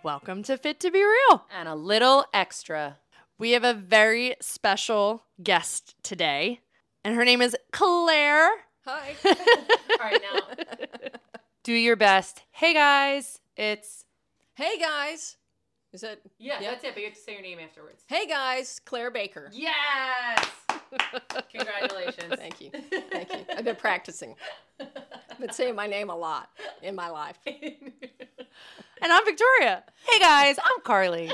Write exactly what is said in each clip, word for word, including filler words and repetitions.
Welcome to Fit to Be Real. And a little extra. We have a very special guest today, and her name is Claire. Hi. All right, now. Do your best. Hey, guys. It's... Hey, guys. Is that... Yeah, yeah, that's it, but you have to say your name afterwards. Hey, guys. Claire Baker. Yes! Congratulations. Thank you. Thank you. I've been practicing. I've been saying my name a lot in my life. And I'm Victoria. Hey, guys. I'm Carly.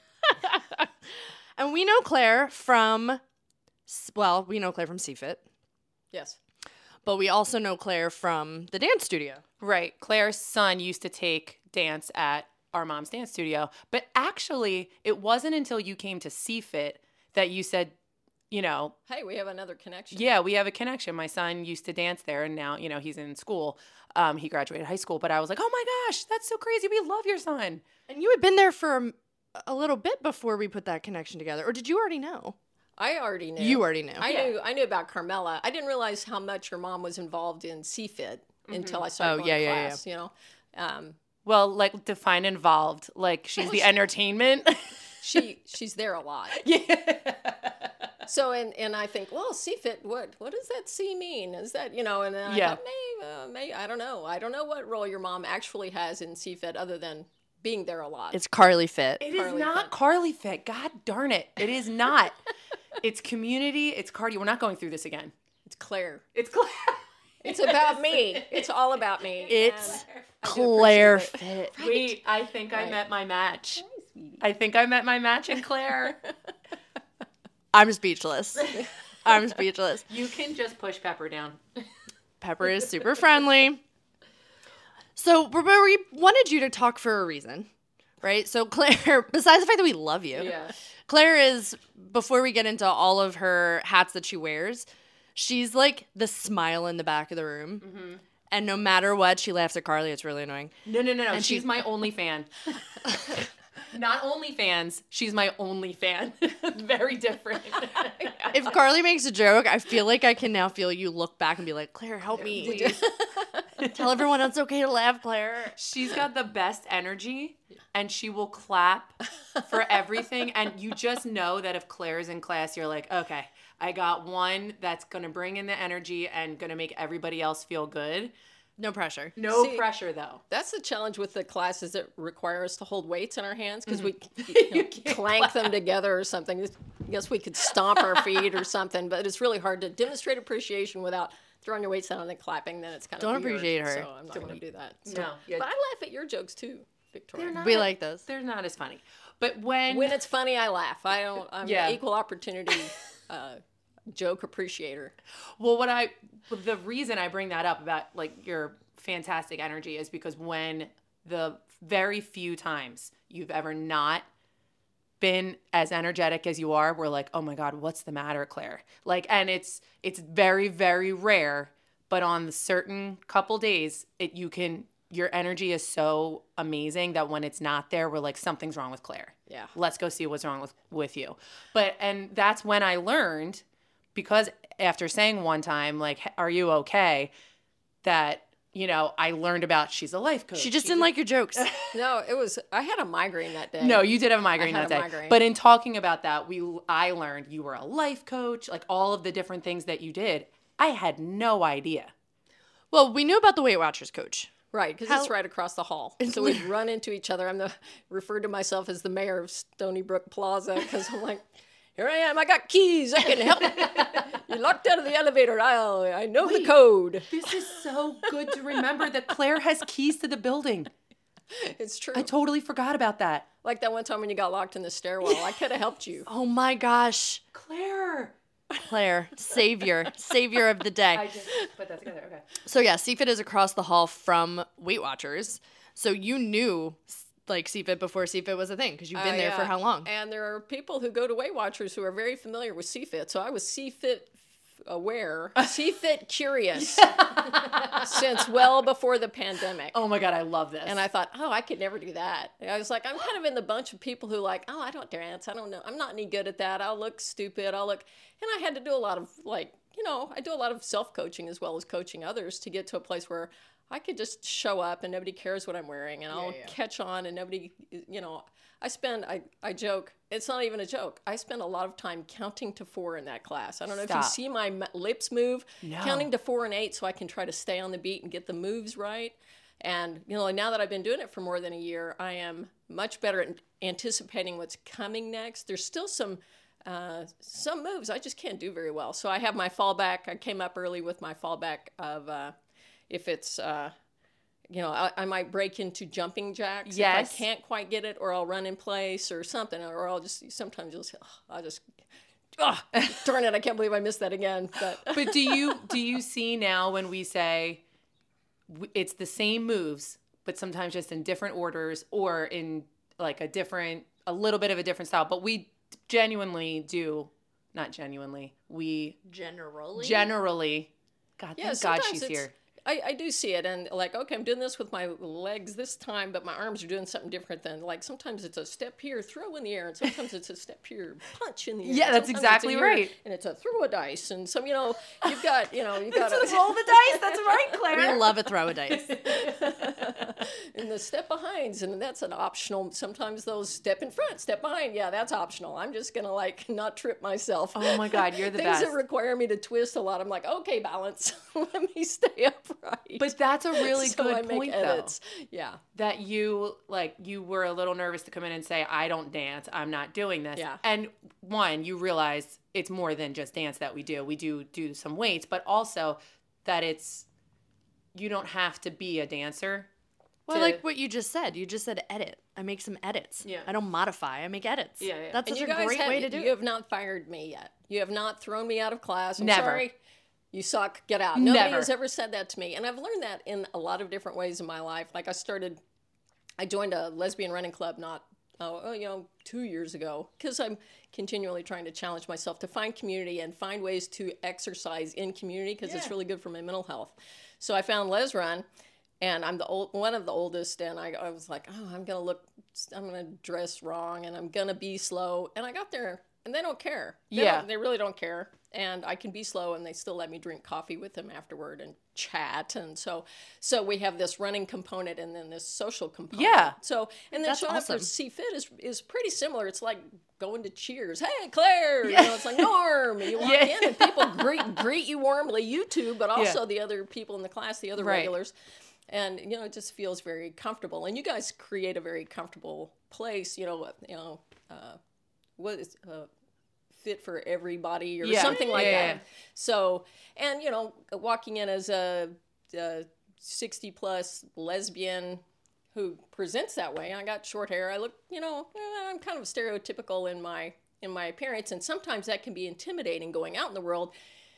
And we know Claire from, well, we know Claire from C Fit, Yes. but we also know Claire from the dance studio. Right. Claire's son used to take dance at our mom's dance studio. But actually, it wasn't until you came to C Fit that you said, you know, Hey, we have another connection. yeah, we have a connection. My son used to dance there, and now, you know, he's in school. Um, he graduated high school. But I was like, oh, my gosh, that's so crazy. We love your son. And you had been there for a, a little bit before we put that connection together. Or did you already know? I already knew. You already knew. I Yeah. knew I knew about Carmela. I didn't realize how much your mom was involved in C Fit Mm-hmm. until I started Oh, going yeah, to yeah, yeah. class, you know. Um, Well, like, define involved. Like, she's the entertainment. she she's there a lot. Yeah. So and and I think, well, C Fit, what what does that C mean? Is that, you know? And then I Yeah. thought, may, uh, may I don't know. I don't know what role your mom actually has in C Fit other than being there a lot. It's Carly Fit. It is Carly not Fit. Carly Fit. God darn it. It is not. It's community. It's cardio. We're not going through this again. It's Claire. It's Claire. It's about me. It's all about me. It's and I do Claire appreciate it. Fit. Wait, I think I Right. met my match. I think I met my match in Claire. I'm speechless. I'm speechless. You can just push Pepper down. Pepper is super friendly. So, remember, we wanted you to talk for a reason, right? So, Claire, besides the fact that we love you, Yeah. Claire is, before we get into all of her hats that she wears, she's like the smile in the back of the room. Mm-hmm. And no matter what, she laughs at Carly. It's really annoying. No, no, no, no. And she's she- my only fan. Not only fans, she's my only fan. Very different. If Carly makes a joke, I feel like I can now feel you look back and be like, Claire, help me. Please. Tell everyone it's okay to laugh, Claire. She's got the best energy, and she will clap for everything. And you just know that if Claire's in class, you're like, okay, I got one that's going to bring in the energy and going to make everybody else feel good. No pressure. No See- pressure, though. That's the challenge with the classes that require us to hold weights in our hands because we You you know, can't clank them together or something. I guess we could stomp our feet or something, but it's really hard to demonstrate appreciation without throwing your weights down and then clapping. Then it's kind Don't of weird, appreciate her. So I'm not going to do that. So- No. Yeah. But I laugh at your jokes too, Victoria. They're not, We like those. They're not as funny. But when... When it's funny, I laugh. I don't. I'm Yeah. an equal opportunity uh, joke appreciator. Well, what I... The reason I bring that up about, like, your fantastic energy is because when the very few times you've ever not been as energetic as you are, we're like, oh my God, what's the matter, Claire? Like, and it's it's very, very rare, but on the certain couple days, it you can your energy is so amazing that when it's not there, we're like, something's wrong with Claire. Yeah. Let's go see what's wrong with, with you. But and that's when I learned, because after saying one time, like, are you okay? That, you know, I learned about she's a life coach. She just didn't like your jokes. No, it was. I had a migraine that day. No, you did have a migraine I had that a day. migraine. But in talking about that, we I learned you were a life coach, like all of the different things that you did. I had no idea. Well, we knew about the Weight Watchers coach. Right, because How- it's right across the hall. So we'd run into each other. I'm the referred to myself as the mayor of Stony Brook Plaza because I'm like, here I am. I got keys. I can help. You locked out of the elevator. I I know the Wait. code. This is so good to remember that Claire has keys to the building. It's true. I totally forgot about that. Like that one time when you got locked in the stairwell. I could have helped you. Oh my gosh. Claire. Claire, savior, savior of the day. just put that together. Okay. So yeah, C Fit is across the hall from Weight Watchers. So you knew like C Fit before C Fit was a thing because you've been Uh, there for yeah. how long? And there are people who go to Weight Watchers who are very familiar with C Fit. So I was C Fit aware, C Fit curious since well before the pandemic. Oh my God, I love this. And I thought, oh, I could never do that. I was like, I'm kind of in the bunch of people who like, oh, I don't dance. I don't know. I'm not any good at that. I'll look stupid. I'll look. And I had to do a lot of like you know, I do a lot of self-coaching as well as coaching others to get to a place where I could just show up and nobody cares what I'm wearing, and I'll Yeah, yeah. catch on, and nobody, you know, I spend, I, I joke, it's not even a joke. I spend a lot of time counting to four in that class. I don't know Stop. if you see my m- lips move, No. counting to four and eight so I can try to stay on the beat and get the moves right. And, you know, now that I've been doing it for more than a year, I am much better at anticipating what's coming next. There's still some uh, some moves I just can't do very well. So I have my fallback. I came up early with my fallback of uh, if it's... Uh, You know, I, I might break into jumping jacks Yes. if I can't quite get it, or I'll run in place or something, or I'll just sometimes you'll say, oh, I'll just, oh, darn it, I can't believe I missed that again. But But do you do you see now when we say w- it's the same moves, but sometimes just in different orders or in like a different, a little bit of a different style, but we genuinely do, not genuinely, we Generally. generally, God, yeah, thank God sometimes she's it's, here. I, I do see it, and like, okay, I'm doing this with my legs this time, but my arms are doing something different than, like, sometimes it's a step here, throw in the air, and sometimes it's a step here, punch in the air. Yeah, that's Sometimes it's exactly a here, right. And it's a throw a dice, and some, you know, you've got, you know, you've got It's to a roll the dice. That's right, We Claire. love a throw a dice. and the step behinds, and that's an optional. Sometimes those step in front, step behind. Yeah, that's optional. I'm just gonna like not trip myself. Oh my God, you're the Things best. that require me to twist a lot. I'm like, okay, balance. Let me stay upright. But that's a really so good I make point, edits. Yeah, that you like you were a little nervous to come in and say, I don't dance, I'm not doing this. Yeah. And one, you realize it's more than just dance that we do. We do do some weights, but also that it's you don't have to be a dancer. Well, to- like what you just said. You just said edit. I make some edits. Yeah. I don't modify. I make edits. Yeah, yeah. That's and such you a guys great have, way to do you it. have not fired me yet. You have not thrown me out of class. I'm Never. sorry. You suck. Get out. Nobody Never. has ever said that to me. And I've learned that in a lot of different ways in my life. Like I started, I joined a lesbian running club not, oh, you know, two years ago because I'm continually trying to challenge myself to find community and find ways to exercise in community because it's Yeah. really good for my mental health. So I found Les Run. And I'm the old, one of the oldest, and I, I was like, oh, I'm gonna look, I'm gonna dress wrong, and I'm gonna be slow. And I got there, and they don't care. They Yeah. don't- they really don't care. And I can be slow, and they still let me drink coffee with them afterward and chat. And so, so we have this running component, and then this social component. Yeah. So, and then That's showing awesome. up for C Fit is is pretty similar. It's like going to Cheers. Hey, Claire. You know, it's like Norm. You walk Yeah. in, and people greet greet you warmly. You too, but also the other people in the class, the other Right. regulars. And you know, it just feels very comfortable. And you guys create a very comfortable place. You know, you know, uh, what is uh, fit for everybody or Yeah. something like Yeah, that. yeah. So, and you know, walking in as a, a sixty plus lesbian who presents that way. I got short hair. I look, you know, eh, I'm kind of stereotypical in my in my appearance, and sometimes that can be intimidating going out in the world.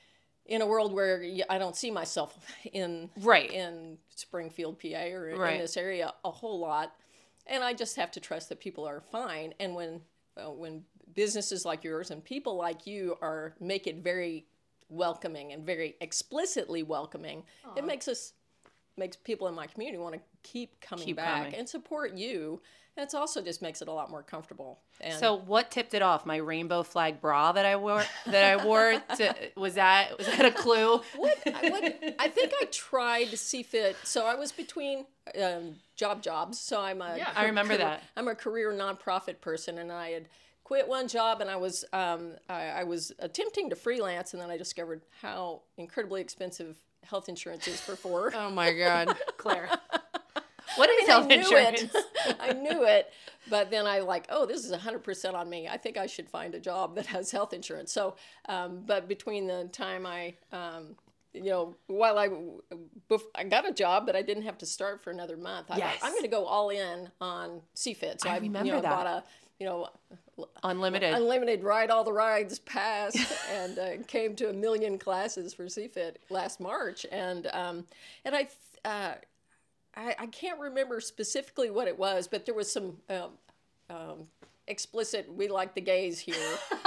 In a world where y- I don't see myself in Right. in Springfield, P A, or Right. in this area a whole lot, and I just have to trust that people are fine. And when uh, when businesses like yours and people like you are make it very welcoming and very explicitly welcoming, it makes us makes people in my community want to keep coming Keep back coming. and support you. And it also just makes it a lot more comfortable. And So what tipped it off? My rainbow flag bra that I wore that I wore to, was that was that a clue? What, I- what I think I tried C Fit. So I was between um, job jobs. So I'm a Yeah. I remember that. I'm a career nonprofit person, and I had quit one job, and I was um, I, I was attempting to freelance, and then I discovered how incredibly expensive health insurance is for four. Oh my God. Claire. What is I health knew insurance? it. I knew it, but then I like, oh, this is one hundred percent on me. I think I should find a job that has health insurance. So, um, but between the time I, um, you know, while I, bef- I got a job, but I didn't have to start for another month. I Yes. thought, I'm going to go all in on C Fit. So I I, remember you know, that. bought a, you know, Unlimited. unlimited ride all the rides pass and uh, came to a million classes for C Fit last March. And, um, and I, th- uh, I, I can't remember specifically what it was, but there was some um, um, explicit, we like the gays here.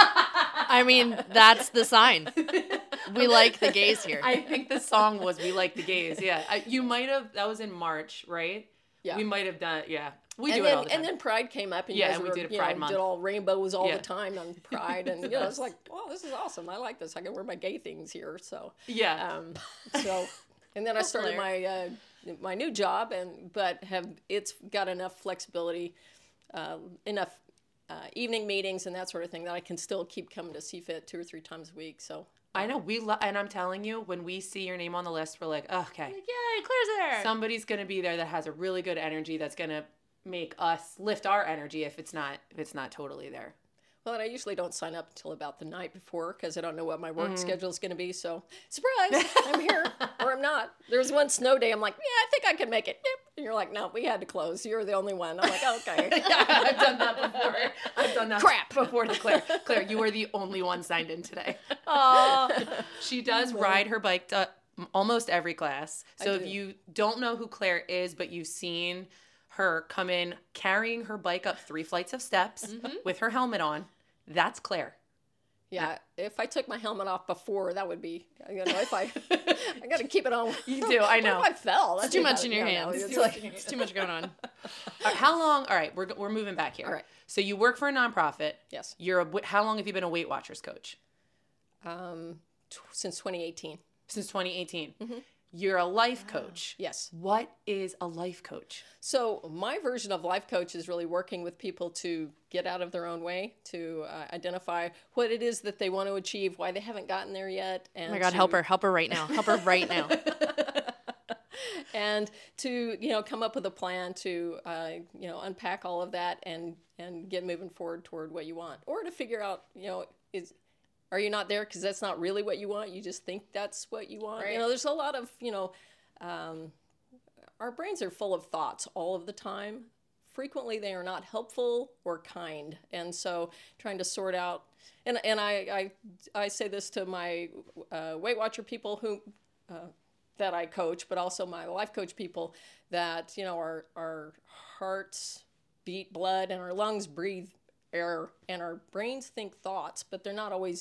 I mean, that's the sign. We like the gays here. I think the song was "We Like the Gays." Yeah, I, you might have. That was in March, right? Yeah. We might have done, yeah. We and do then, it all the time. And then Pride came up, and Yeah, you guys we were, did a you Pride know, Month. did all rainbows all Yeah. the time on Pride, and you know, it's like, oh, this is awesome. I like this. I can wear my gay things here. So yeah. um, so, and then I started my uh, my new job, and but have it's got enough flexibility, uh, enough uh, evening meetings and that sort of thing that I can still keep coming to C F I T two or three times a week. So. I know we lo- and I'm telling you, when we see your name on the list, we're like, oh, okay, Like, yay, Claire's there. somebody's gonna be there that has a really good energy that's gonna make us lift our energy if it's not if it's not totally there. Well, and I usually don't sign up until about the night before because I don't know what my work mm. schedule is going to be. So, surprise, I'm here or I'm not. There was one snow day. I'm like, yeah, I think I can make it. Yep. And you're like, no, we had to close. You're the only one. I'm like, okay. Yeah, I've done that before. I've done that Crap. before to Claire. Claire, you were the only one signed in today. Oh, she does ride her bike to almost every class. So if you don't know who Claire is, but you've seen her come in carrying her bike up three flights of steps mm-hmm. with her helmet on, that's Claire. Yeah, if I took my helmet off before, that would be, you know, if I, I got to keep it on. You do, I know. What if I fell? It's That's too much in your no, hands. no, It's, it's, too like, it's too much going on. Right, how long, all right, we're, we're moving back here. All right. So you work for a nonprofit. Yes. You're a, how long have you been a Weight Watchers coach? Um, t- since twenty eighteen. Since twenty eighteen. Mm-hmm. You're a life coach. Yes. What is a life coach? So my version of life coach is really working with people to get out of their own way, to uh, identify what it is that they want to achieve, why they haven't gotten there yet. And oh my God, to... help her. Help her right now. Help her right now. And to, you know, come up with a plan to, uh, you know, unpack all of that and, and get moving forward toward what you want. Or to figure out, you know, is... Are you not there because that's not really what you want? You just think that's what you want. Right. You know, there's a lot of, you know, um, our brains are full of thoughts all of the time. Frequently, they are not helpful or kind. And so trying to sort out, and, and I, I, I say this to my uh, Weight Watcher people who, uh, that I coach, but also my life coach people, that, you know, our, our hearts beat blood and our lungs breathe air and our brains think thoughts, but they're not always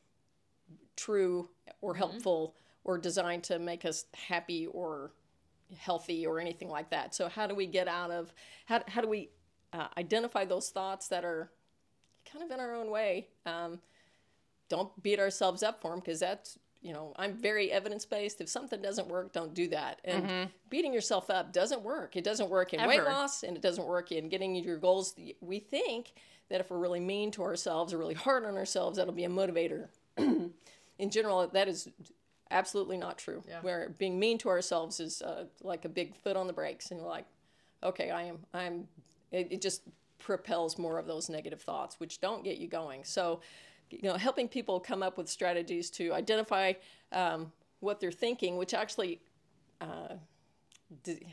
true or helpful mm-hmm. or designed to make us happy or healthy or anything like that. So how do we get out of, how, how do we uh, identify those thoughts that are kind of in our own way? Um, don't beat ourselves up for them because that's, you know, I'm very evidence-based. If something doesn't work, don't do that. And mm-hmm. beating yourself up doesn't work. It doesn't work in Ever. weight loss and it doesn't work in getting your goals. We think that if we're really mean to ourselves or really hard on ourselves, that'll be a motivator. In general, that is absolutely not true. Yeah. Where being mean to ourselves is uh, like a big foot on the brakes, and we're like, okay, I am, I'm. It, it just propels more of those negative thoughts, which don't get you going. So, you know, helping people come up with strategies to identify um, what they're thinking, which actually uh, d-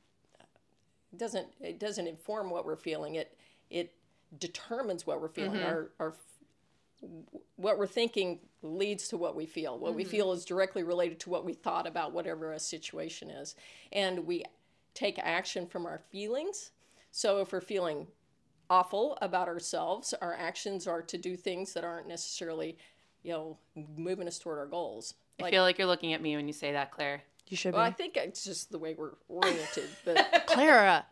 doesn't it doesn't inform what we're feeling. It it determines what we're feeling. Mm-hmm. Our our what we're thinking leads to what we feel. What mm-hmm. we feel is directly related to what we thought about whatever a situation is. And we take action from our feelings. So if we're feeling awful about ourselves, our actions are to do things that aren't necessarily, you know, moving us toward our goals. Like, I feel like you're looking at me when you say that, Claire. You should well, be. I think it's just the way we're oriented. But Clara.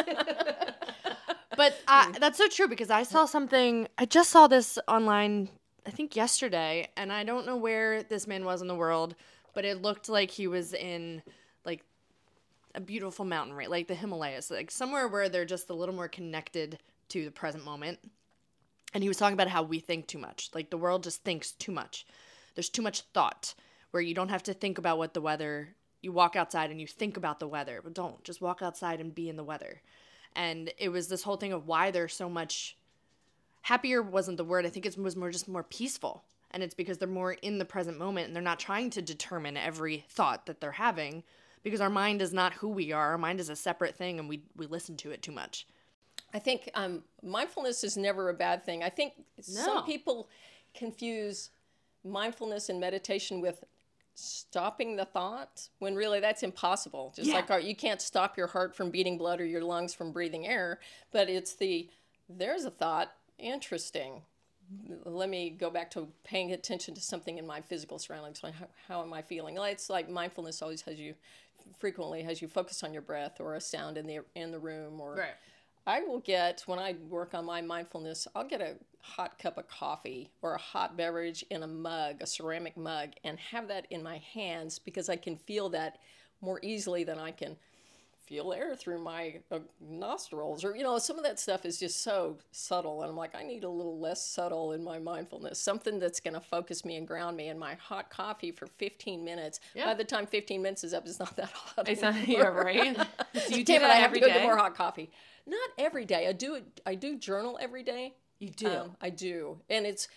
But uh, that's so true because I saw something, I just saw this online, I think yesterday, and I don't know where this man was in the world, but it looked like he was in like a beautiful mountain range, like the Himalayas, like somewhere where they're just a little more connected to the present moment. And he was talking about how we think too much. Like the world just thinks too much. There's too much thought where you don't have to think about what the weather, you walk outside and you think about the weather, but don't just walk outside and be in the weather. And it was this whole thing of why they're so much happier wasn't the word. I think it was more just more peaceful. And it's because they're more in the present moment and they're not trying to determine every thought that they're having because our mind is not who we are. Our mind is a separate thing and we, we listen to it too much. I think um, mindfulness is never a bad thing. I think no. some people confuse mindfulness and meditation with stopping the thought when really that's impossible. Just yeah. like our, you can't stop your heart from beating blood or your lungs from breathing air, but it's the, there's a thought, interesting. let me go back to paying attention to something in my physical surroundings. Like how, how am I feeling? Like, it's like mindfulness always has you, frequently has you focus on your breath or a sound in the in the room. Or Right. I will get, when I work on my mindfulness, I'll get a hot cup of coffee or a hot beverage in a mug, a ceramic mug, and have that in my hands because I can feel that more easily than I can feel air through my uh, nostrils. Or, you know, some of that stuff is just so subtle. And I'm like, I need a little less subtle in my mindfulness, something that's going to focus me and ground me. And my hot coffee for fifteen minutes, Yeah. by the time fifteen minutes is up, it's not that hot. It's not, anymore. you're right. Do you do Damn it, that I have every to go day? get more hot coffee. Not every day. I do it. I do journal every day. You do. Um, I do, and it's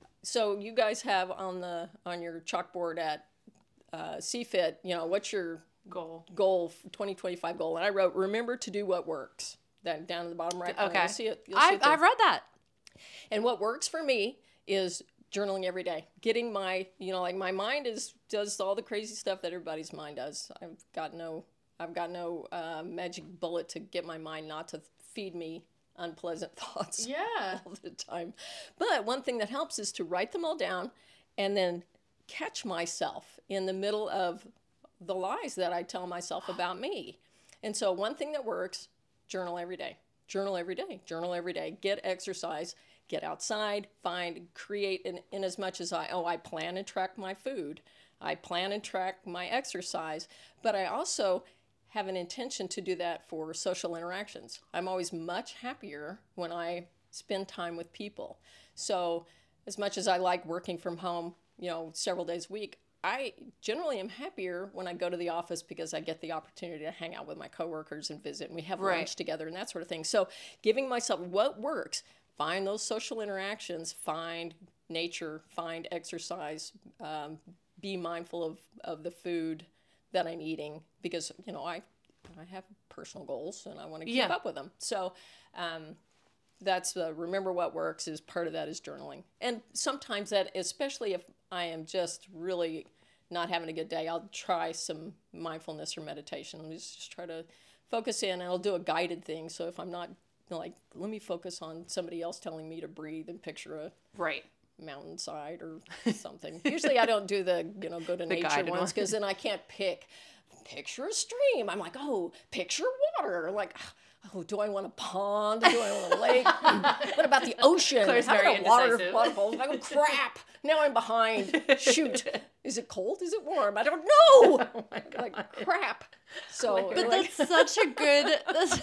so you guys have on the on your chalkboard at uh, C F I T. You know, what's your Goal. goal, twenty twenty-five goal? And I wrote, remember to do what works. That down at the bottom right corner. Okay. You'll see it. You'll see I've, it there. I've read that. And what works for me is journaling every day. Getting my, you know, like my mind is does all the crazy stuff that everybody's mind does. I've got no, I've got no uh, magic bullet to get my mind not to feed me unpleasant thoughts Yeah. all the time. But one thing that helps is to write them all down and then catch myself in the middle of the lies that I tell myself about me. And so one thing that works, journal every day. Journal every day. Journal every day. Get exercise. Get outside. Find, create in, in as much as I, oh, I plan and track my food. I plan and track my exercise. But I also have an intention to do that for social interactions. I'm always much happier when I spend time with people. So as much as I like working from home, you know, several days a week, I generally am happier when I go to the office because I get the opportunity to hang out with my coworkers and visit, and we have Right. lunch together and that sort of thing. So giving myself what works, find those social interactions, find nature, find exercise, um, be mindful of, of the food that I'm eating because, you know, I, I have personal goals and I want to keep Yeah. up with them. So um, that's uh, remember what works is part of that is journaling. And sometimes that, especially if I am just really not having a good day, I'll try some mindfulness or meditation. I'll just, just try to focus in, and I'll do a guided thing. So if I'm not, you know, like, let me focus on somebody else telling me to breathe and picture a Right. mountainside or something. Usually I don't do the, you know, go to nature guided ones because then I can't pick. Picture a stream. I'm like, oh, picture water. Like, oh, do I want a pond? Do I want a lake? What about the ocean? Claire's How very about water indecisive. waterfalls? I go, crap. Now I'm behind. Shoot. Is it cold? Is it warm? I don't know. Oh my God. Like, crap. So, But like, that's such a good that's,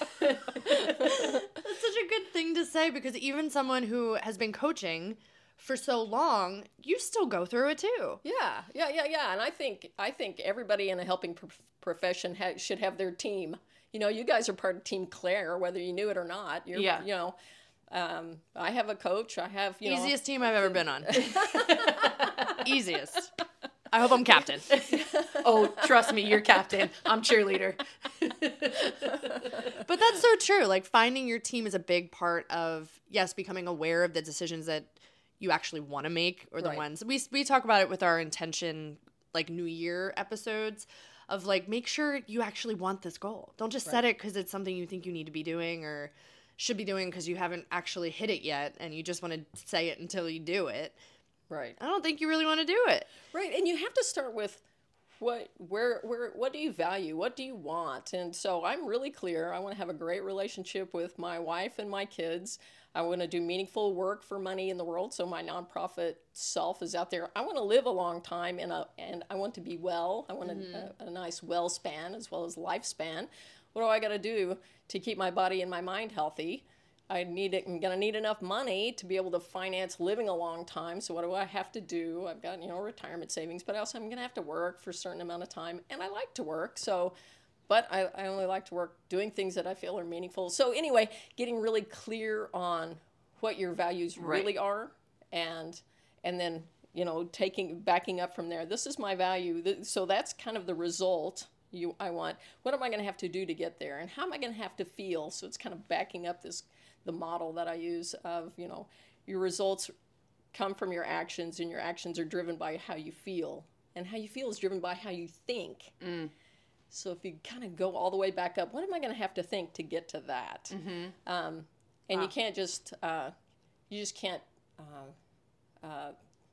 that's such a good thing to say because even someone who has been coaching for so long, you still go through it too. yeah, yeah, yeah, yeah. And I think I think everybody in a helping prof- profession ha- should have their team. You know, you guys are part of Team Claire, whether you knew it or not. You're, Yeah. You know, um, I have a coach. I have, you know. Easiest team I've ever been on. Easiest. I hope I'm captain. Oh, trust me, you're captain. I'm cheerleader. But that's so true. Like finding your team is a big part of, yes, becoming aware of the decisions that you actually want to make or the Right. ones we we talk about it with our intention like New Year episodes of like make sure you actually want this goal. Don't just set it because it's something you think you need to be doing or should be doing because you haven't actually hit it yet and you just want to say it until you do it. Right. I don't think you really want to do it. Right. And you have to start with what where where what do you value? What do you want? And so I'm really clear. I want to have a great relationship with my wife and my kids. I want to do meaningful work for money in the world. So my nonprofit self is out there. I want to live a long time and a, and I want to be well. I want a, a, a nice well span as well as lifespan. What do I got to do to keep my body and my mind healthy? I need it, I'm gonna need enough money to be able to finance living a long time. So what do I have to do? I've got, you know, retirement savings, but also I'm gonna have to work for a certain amount of time, and I like to work. So, but I, I only like to work doing things that I feel are meaningful. So anyway, getting really clear on what your values Right. really are, and and then you know taking backing up from there. This is my value. Th- So that's kind of the result. You, I want. What am I going to have to do to get there, and how am I going to have to feel? So it's kind of backing up this. The model that I use of, you know, your results come from your actions and your actions are driven by how you feel. And how you feel is driven by how you think. Mm. So if you kind of go all the way back up, what am I going to have to think to get to that? Mm-hmm. Um, and Wow. you can't just, uh, you just can't uh, uh,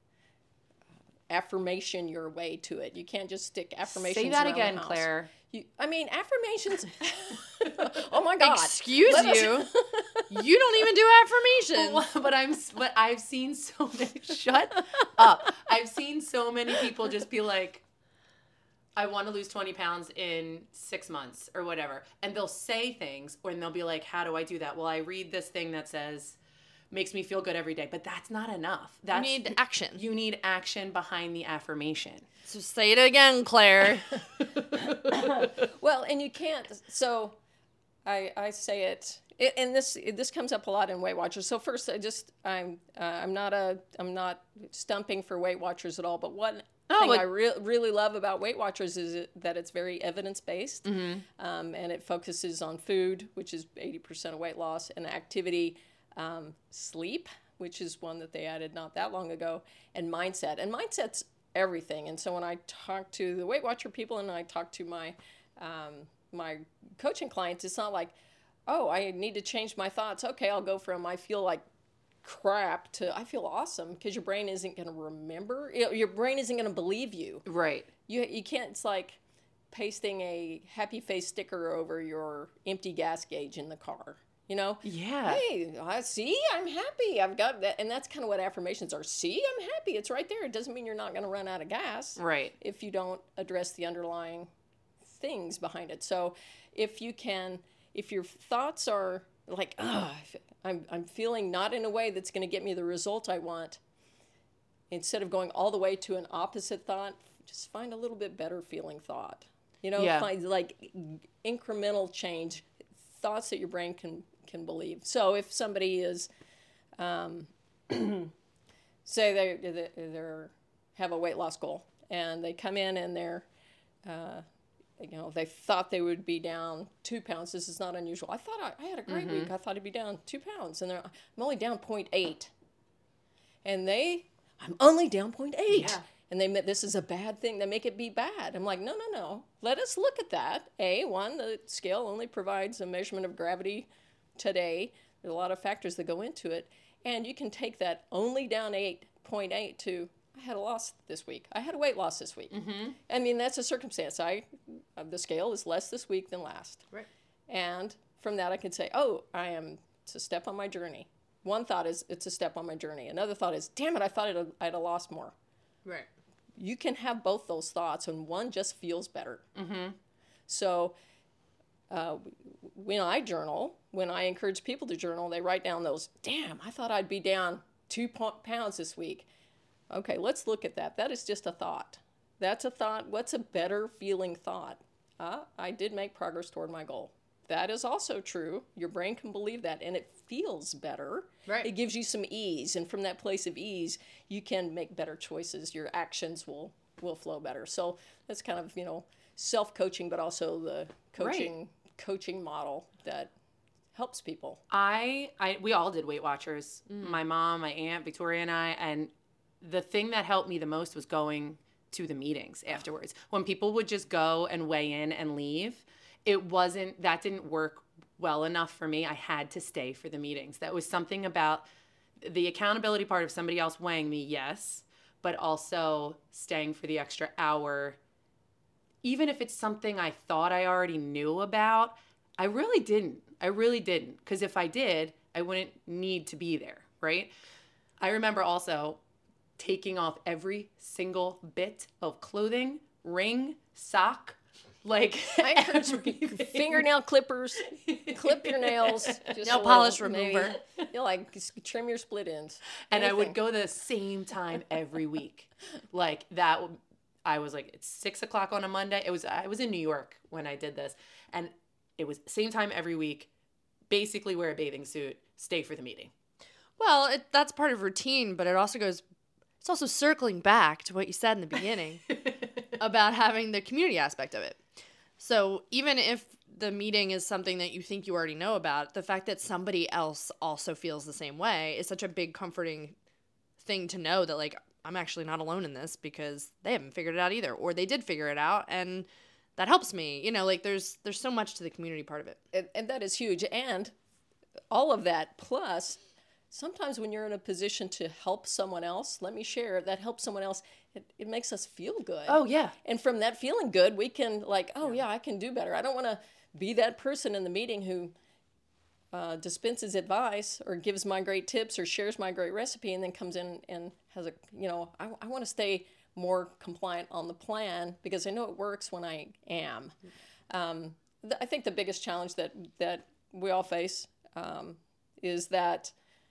affirmation your way to it. You can't just stick affirmations. Say that around again, the house. Claire. You, I mean, affirmations. Oh my God! Excuse Let us- you. You don't even do affirmations. But I'm, but I've seen so many. Shut up! I've seen so many people just be like, "I want to lose twenty pounds in six months or whatever," and they'll say things, or they'll be like, "How do I do that?" Well, I read this thing that says, "Makes me feel good every day," but that's not enough. That's, You need action. You need action behind the affirmation. So say it again, Claire. Well, and you can't. So, I I say it, it and this this comes up a lot in Weight Watchers. So first, I just I'm uh, I'm not a I'm not stumping for Weight Watchers at all. But one Oh, thing but- I re- really love about Weight Watchers is it, that it's very evidence based, Mm-hmm. um, and it focuses on food, which is eighty percent of weight loss, and activity, um, sleep, which is one that they added not that long ago, and mindset. And mindset's everything. And so when I talk to the Weight Watcher people and I talk to my um, my coaching clients, it's not like, oh, I need to change my thoughts. Okay, I'll go from I feel like crap to I feel awesome, because your brain isn't going to remember. You know, your brain isn't going to believe you. Right. You you can't. It's like pasting a happy face sticker over your empty gas gauge in the car. You know. Yeah. Hey, I see. I'm happy. I've got that, and that's kind of what affirmations are. See, I'm happy. It's right there. It doesn't mean you're not going to run out of gas. Right. If you don't address the underlying things behind it. So, if you can, if your thoughts are like, oh, I'm I'm feeling not in a way that's going to get me the result I want, instead of going all the way to an opposite thought, just find a little bit better feeling thought. You know, Yeah. find like incremental change, thoughts that your brain can can believe. So if somebody is, um, say they they they're, have a weight loss goal and they come in and they're, uh, you know, they thought they would be down two pounds. This is not unusual. I thought I, I had a great week. I thought I'd be down two pounds, and they're, I'm only down zero point eight. And they, I'm only down zero point eight. Yeah. And they admit this is a bad thing. They make it be bad. I'm like, no, no, no. Let us look at that. A, one, the scale only provides a measurement of gravity today. There's a lot of factors that go into it. And you can take that only down eight point eight to, I had a loss this week. I had a weight loss this week. Mm-hmm. I mean, that's a circumstance. I, uh, the scale is less this week than last. Right. And from that, I can say, oh, I am, it's a step on my journey. One thought is, it's a step on my journey. Another thought is, damn it, I thought I'd, I'd have lost more. Right. You can have both those thoughts, and one just feels better. Mm-hmm. So uh, when I journal, when I encourage people to journal, they write down those, damn, I thought I'd be down two pounds this week. Okay, let's look at that. That is just a thought. That's a thought. What's a better feeling thought? Uh, I did make progress toward my goal. That is also true. Your brain can believe that, and it feels better. Right. It gives you some ease, and from that place of ease, you can make better choices. Your actions will will flow better. So that's kind of, you know, self-coaching, but also the coaching Right. coaching model that helps people. I, I, we all did Weight Watchers. My mom, my aunt, Victoria, and I. And the thing that helped me the most was going to the meetings afterwards. When people would just go and weigh in and leave, it wasn't, that didn't work well enough for me. I had to stay for the meetings. That was something about the accountability part of somebody else weighing me, yes, but also staying for the extra hour. Even if it's something I thought I already knew about, I really didn't. I really didn't. Because if I did, I wouldn't need to be there, right? I remember also taking off every single bit of clothing, ring, sock, like I encourage everything. fingernail clippers, clip your nails. Just Nail a polish little, maybe. remover. You know, like just trim your split ends. And I would Anything. go the same time every week. Like that, w- I was like, it's six o'clock on a Monday. It was, I was in New York when I did this. And it was same time every week, basically wear a bathing suit, stay for the meeting. Well, it, that's part of routine, but it also goes, it's also circling back to what you said in the beginning about having the community aspect of it. So even if the meeting is something that you think you already know about, the fact that somebody else also feels the same way is such a big comforting thing to know that, like, I'm actually not alone in this because they haven't figured it out either, or they did figure it out, and that helps me. You know, like there's there's so much to the community part of it. and, and that is huge. And all of that plus sometimes when you're in a position to help someone else, let me share, that helps someone else, it, it makes us feel good. Oh, yeah. And from that feeling good, we can like, oh yeah, I can do better. I don't want to be that person in the meeting who uh, dispenses advice or gives my great tips or shares my great recipe and then comes in and has a, you know, I, I want to stay more compliant on the plan because I know it works when I am. Um, th- I think the biggest challenge that, that we all face um, is that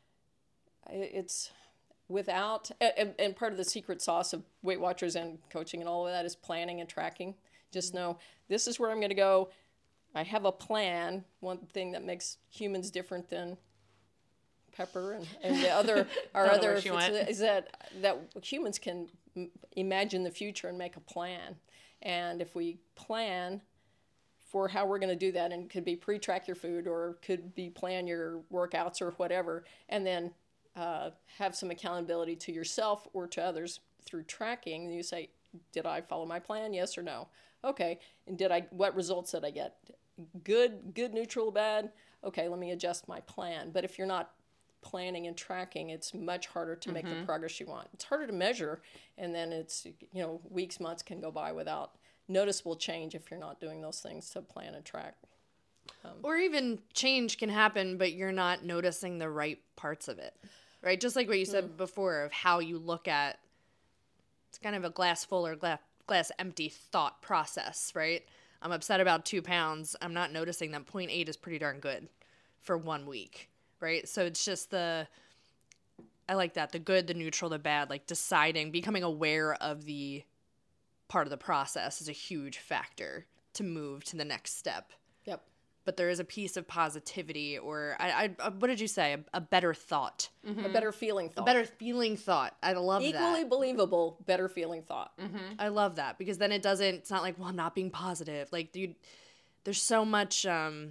it's without, and, and part of the secret sauce of Weight Watchers and coaching and all of that is planning and tracking. Just know this is where I'm going to go. I have a plan. One thing that makes humans different than Pepper and, and the other, our Don't know other, where she went. is that, that humans can m- imagine the future and make a plan. And if we plan for how we're going to do that, and it could be pre-track your food or could be plan your workouts or whatever, and then uh, have some accountability to yourself or to others through tracking. You say, did I follow my plan? Yes or no? Okay. And did I, what results did I get? Good, good, neutral, bad. Okay, let me adjust my plan. But if you're not planning and tracking, it's much harder to make mm-hmm. the progress you want. It's harder to measure. And then it's, you know, weeks, months can go by without noticeable change if you're not doing those things to plan and track. Um, or even change can happen, but you're not noticing the right parts of it, right? Just like what you said mm. before of how you look at, it's kind of a glass full or glass, glass empty thought process, right? I'm upset about two pounds. I'm not noticing that point eight is pretty darn good for one week, right? So it's just the, I like that, the good, the neutral, the bad, like deciding, becoming aware of the part of the process is a huge factor to move to the next step. Yep. But there is a piece of positivity or, I, I what did you say? A, a better thought. Mm-hmm. A better feeling thought. A better feeling thought. I love Equally that. Equally believable, better feeling thought. Mm-hmm. I love that because then it doesn't, it's not like, well, I'm not being positive. Like, dude, there's so much um,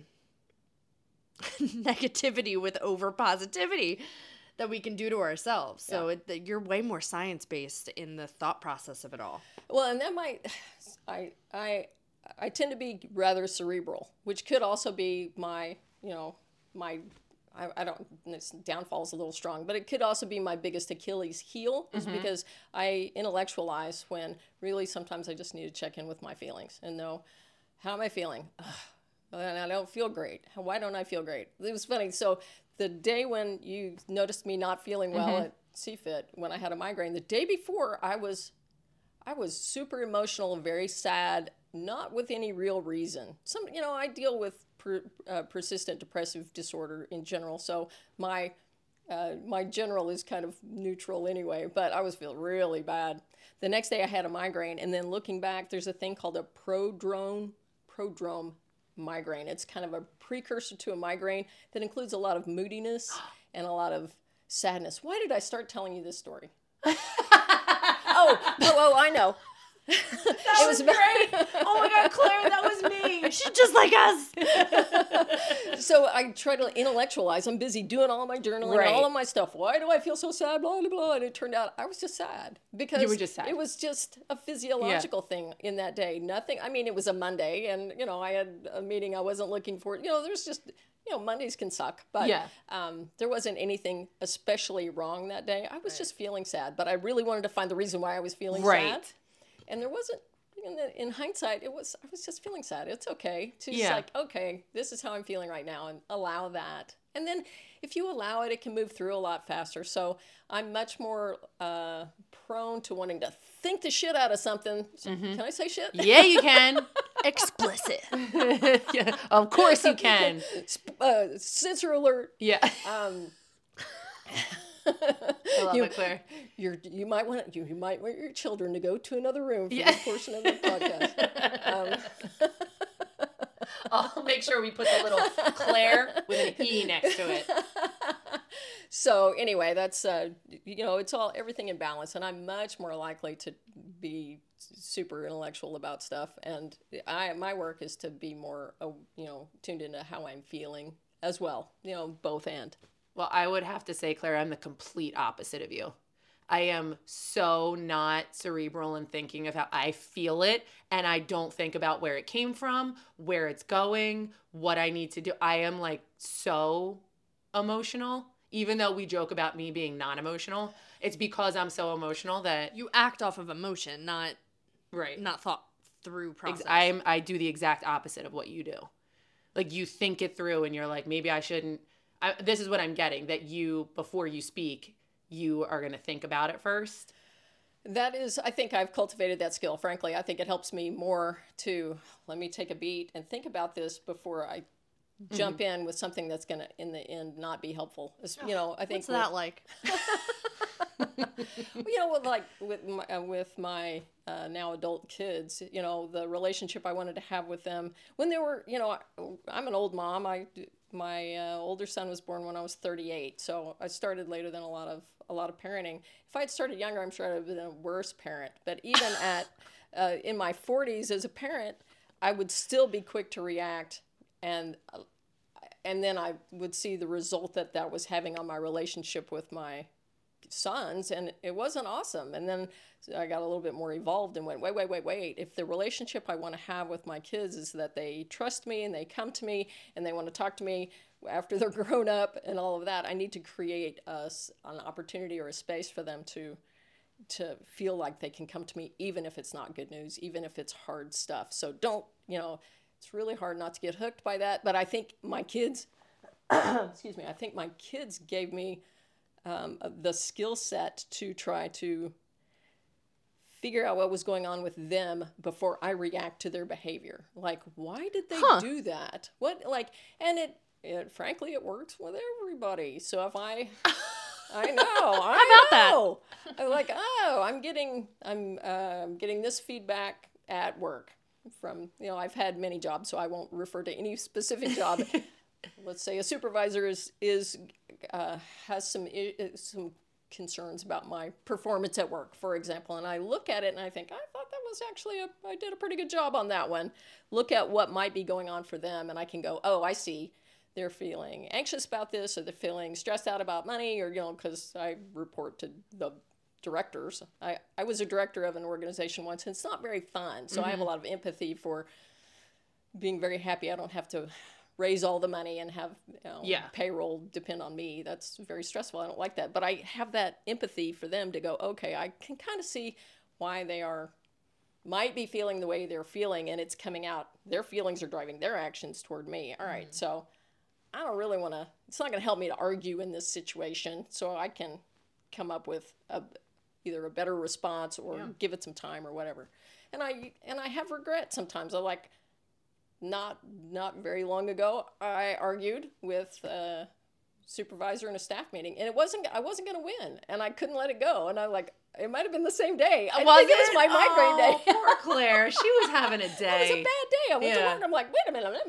negativity with over positivity that we can do to ourselves. So yeah. it, you're way more science-based in the thought process of it all. Well, and that might, I, I, I tend to be rather cerebral, which could also be my, you know, my, I, I don't, this downfall is a little strong, but it could also be my biggest Achilles heel is mm-hmm. because I intellectualize when really sometimes I just need to check in with my feelings and know, how am I feeling? Ugh, and I don't feel great. Why don't I feel great? It was funny. So the day when you noticed me not feeling well mm-hmm. at C Fit, when I had a migraine, the day before I was, I was super emotional and very sad, not with any real reason. Some, you know, I deal with per, uh, persistent depressive disorder in general, so my uh, my general is kind of neutral anyway. But I was feeling really bad. The next day I had a migraine, and then looking back, there's a thing called a prodrome prodrome migraine. It's kind of a precursor to a migraine that includes a lot of moodiness and a lot of sadness. Why did I start telling you this story? oh, oh, oh, I know. That it was, was great. Oh my God, Claire, that was me. She's just like us. So I try to intellectualize. I'm busy doing all my journaling, right. and all of my stuff. Why do I feel so sad? Blah, blah, blah. And it turned out I was just sad because you were just sad. It was just a physiological yeah. thing in that day. Nothing. I mean, it was a Monday, and you know, I had a meeting I wasn't looking for. You know, there's just. You know, Mondays can suck, but yeah. um, there wasn't anything especially wrong that day. I was right. just feeling sad, but I really wanted to find the reason why I was feeling right. sad. And there wasn't, in, the, in hindsight, it was, I was just feeling sad. It's okay to just yeah. like, okay, this is how I'm feeling right now, and allow that. And then if you allow it, it can move through a lot faster. So I'm much more uh, prone to wanting to think the shit out of something. Mm-hmm. Can I say shit? Yeah, you can. Explicit. Yeah, of course you can. Uh, censor alert. Yeah. Um, I love you, it, Claire. You're, you might want you, you might want your children to go to another room for yeah. this portion of the podcast. Um, I'll make sure we put the little Claire with an E next to it. So anyway, that's uh, you know, it's all everything in balance, and I'm much more likely to be super intellectual about stuff, and I my work is to be more uh, you know tuned into how I'm feeling as well. You know, both and. Well, I would have to say, Claire, I'm the complete opposite of you. I am so not cerebral in thinking of how I feel it, and I don't think about where it came from, where it's going, what I need to do. I am like so emotional. even though we joke about me being non-emotional, it's because I'm so emotional that You act off of emotion, not right. not thought through process. Ex- I'm I do the exact opposite of what you do. Like you think it through and you're like, maybe I shouldn't. I, this is what I'm getting, that you, before you speak, you are going to think about it first. That is, I think I've cultivated that skill, frankly. I think it helps me more to, let me take a beat and think about this before I jump mm-hmm. in with something that's going to, in the end, not be helpful. It's, you know, I think. What's that with, like? you know, with like with my, uh, with my uh, now adult kids, you know, the relationship I wanted to have with them when they were, you know, I'm an old mom. I my uh, older son was born when I was thirty-eight, so I started later than a lot of a lot of parenting. If I'd started younger, I'm sure I'd have been a worse parent. But even at uh, in my forties as a parent, I would still be quick to react, and uh, and then I would see the result that that was having on my relationship with my sons, and it wasn't awesome. And then I got a little bit more evolved and went, wait, wait, wait, wait. If the relationship I want to have with my kids is that they trust me and they come to me and they want to talk to me after they're grown up and all of that, I need to create a, an opportunity or a space for them to to feel like they can come to me, even if it's not good news, even if it's hard stuff. So don't, you know, it's really hard not to get hooked by that. But I think my kids, excuse me, I think my kids gave me Um, the skill set to try to figure out what was going on with them before I react to their behavior. Like, why did they huh. do that? What, like, and it, it, frankly, it works with everybody. So if I, I know, I How about know. that? I'm like, oh, I'm getting, I'm, uh, I'm getting this feedback at work from, you know, I've had many jobs, so I won't refer to any specific job. Let's say a supervisor is is uh, has some some concerns about my performance at work, for example, and I look at it and I think, I thought that was actually a I did a pretty good job on that one. Look at what might be going on for them, and I can go, oh, I see, they're feeling anxious about this, or they're feeling stressed out about money, or you know, because I report to the directors. I I was a director of an organization once, and it's not very fun. So mm-hmm. I have a lot of empathy for being very happy I don't have to raise all the money and have you know, yeah. payroll depend on me. That's very stressful. I don't like that. But I have that empathy for them to go, okay, I can kind of see why they are, might be feeling the way they're feeling, and it's coming out. Their feelings are driving their actions toward me. All right, mm. so I don't really want to, it's not going to help me to argue in this situation, so I can come up with a, either a better response or yeah. give it some time or whatever. And I and I have regret sometimes. I like, Not not very long ago, I argued with a supervisor in a staff meeting, and it wasn't I wasn't going to win, and I couldn't let it go. And I'm like, it might have been the same day. I was think it was my migraine oh, day. Poor Claire, she was having a day. It was a bad day. I went yeah. to work. And I'm like, wait a minute,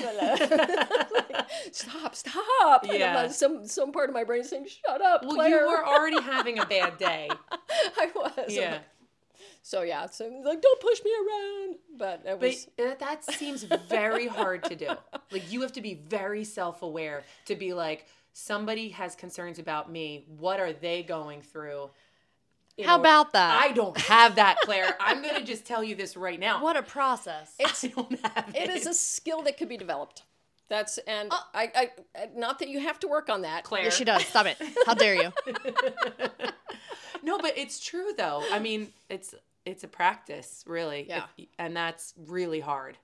like, stop, stop. Yeah. And like, some some part of my brain is saying, shut up, well, Claire. you were already having a bad day. I was. Yeah. Like, So yeah, so like, don't push me around. But it was. But that seems very hard to do. Like, you have to be very self-aware to be like, somebody has concerns about me. What are they going through? You How know, about that? I don't have that, Claire. I'm going to just tell you this right now. What a process. It's, I don't have it. It is a skill that could be developed. That's, and uh, I, I, not that you have to work on that. Claire. Yes, she does. Stop it. How dare you? No, but it's true though. I mean, it's, it's a practice, really. Yeah. If, and that's really hard.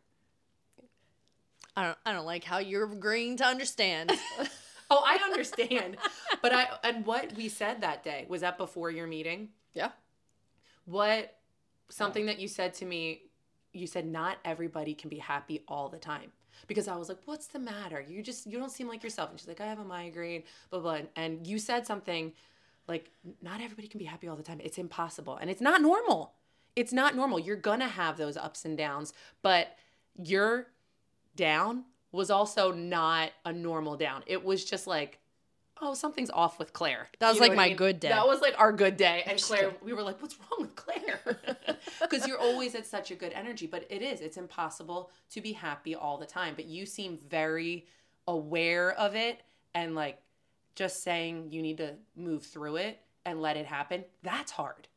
I don't, I don't like how you're agreeing to understand. Oh, I understand. But I, and what we said that day, was that before your meeting? Yeah. What, something that you said to me, you said not everybody can be happy all the time. Because I was like, what's the matter? You just, you don't seem like yourself. And she's like, I have a migraine, blah, blah. And you said something like, not everybody can be happy all the time. It's impossible. And it's not normal. It's not normal. You're going to have those ups and downs. But your down was also not a normal down. It was just like, oh, something's off with Claire. That was you know like my I mean? good day. That was like our good day. And Claire, we were like, what's wrong with Claire? Because you're always at such a good energy. But it is. It's impossible to be happy all the time. But you seem very aware of it. And like just saying you need to move through it and let it happen. That's hard.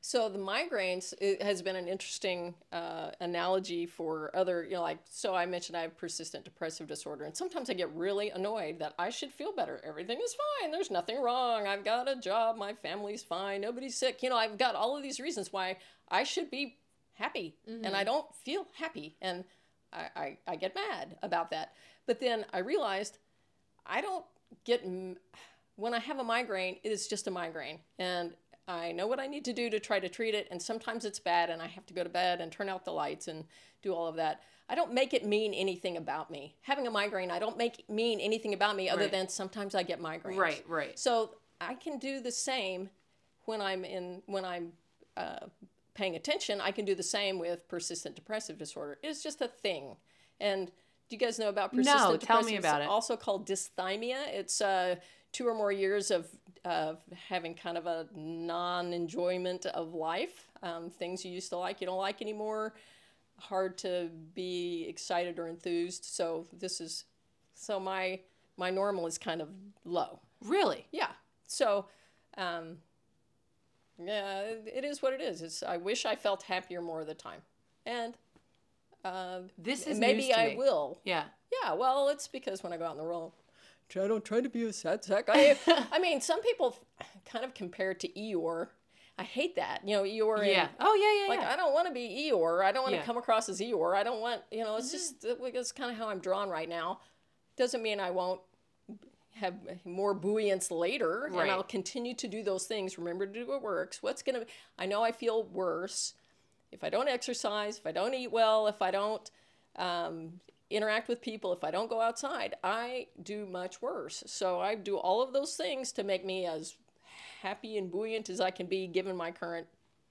So the migraines it has been an interesting uh, analogy for other, you know, like, so I mentioned I have persistent depressive disorder, and sometimes I get really annoyed that I should feel better. Everything is fine. There's nothing wrong. I've got a job. My family's fine. Nobody's sick. You know, I've got all of these reasons why I should be happy, mm-hmm. and I don't feel happy, and I, I, I get mad about that. But then I realized I don't get, when I have a migraine, it is just a migraine, and I know what I need to do to try to treat it, and sometimes it's bad, and I have to go to bed and turn out the lights and do all of that. I don't make it mean anything about me. Having a migraine, I don't make mean anything about me other right. than sometimes I get migraines. Right, right. So I can do the same when I'm in when I'm uh, paying attention. I can do the same with persistent depressive disorder. It's just a thing. And do you guys know about persistent no, depressive? tell me about it's it. Also called dysthymia. It's uh, two or more years of of having kind of a non-enjoyment of life. Um, things you used to like, you don't like anymore. Hard to be excited or enthused. So this is, so my my normal is kind of low. Really? Yeah. So, um, yeah, it is what it is. It's, I wish I felt happier more of the time. And uh, this is maybe news to I me. will. Yeah. Yeah, well, it's because when I go out in the world, I don't try to be a sad sack. I, I mean, some people kind of compare it to Eeyore. I hate that. You know, Eeyore. Yeah. And, oh, yeah, yeah, like, yeah. I don't want to be Eeyore. I don't want to yeah. come across as Eeyore. I don't want, you know, it's mm-hmm. just, it's kind of how I'm drawn right now. Doesn't mean I won't have more buoyance later. Right. And I'll continue to do those things. Remember to do what works. What's going to, I know I feel worse if I don't exercise, if I don't eat well, if I don't, um, interact with people, if I don't go outside, I do much worse. So I do all of those things to make me as happy and buoyant as I can be given my current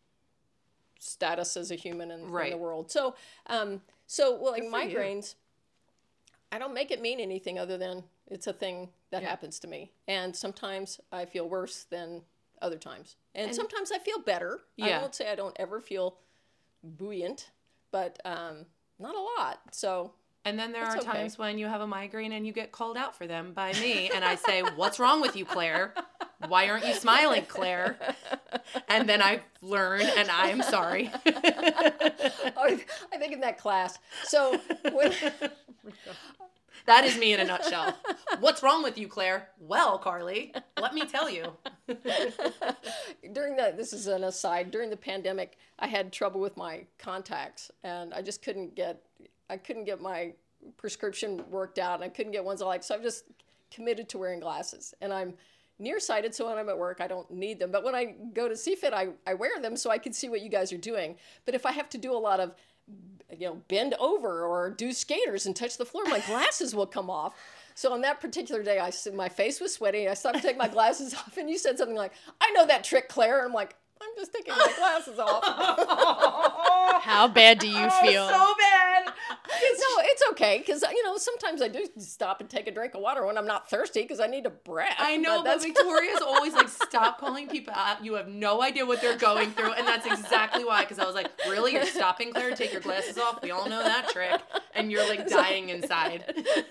status as a human in, right. in the world. So, um, so well, like Good for migraines, you. I don't make it mean anything other than it's a thing that yeah. happens to me. And sometimes I feel worse than other times. And, and sometimes I feel better. Yeah. I won't say I don't ever feel buoyant, but um, not a lot. So... And then there It's are okay. times when you have a migraine and you get called out for them by me. And I say, what's wrong with you, Claire? Why aren't you smiling, Claire? And then I learn, and I'm sorry. oh, I think in that class. So when... That is me in a nutshell. What's wrong with you, Claire? Well, Carly, let me tell you. During the, this is an aside, during the pandemic, I had trouble with my contacts, and I just couldn't get... I couldn't get my prescription worked out, and I couldn't get ones I like, so I've just committed to wearing glasses. And I'm nearsighted, so when I'm at work, I don't need them. But when I go to C FIT, I, I wear them so I can see what you guys are doing. But if I have to do a lot of, you know, bend over or do skaters and touch the floor, my glasses will come off. So on that particular day, I my face was sweaty, I stopped to take my glasses off, and you said something like, I know that trick, Claire. And I'm like, I'm just taking my glasses off. How bad do you oh, feel? So bad. No, it's okay, because, you know, sometimes I do stop and take a drink of water when I'm not thirsty because I need a breath. I know, but, but Victoria's always like, stop calling people out. You have no idea what they're going through. And that's exactly why, because I was like, really? You're stopping, Claire? Take your glasses off? We all know that trick. And you're like dying inside.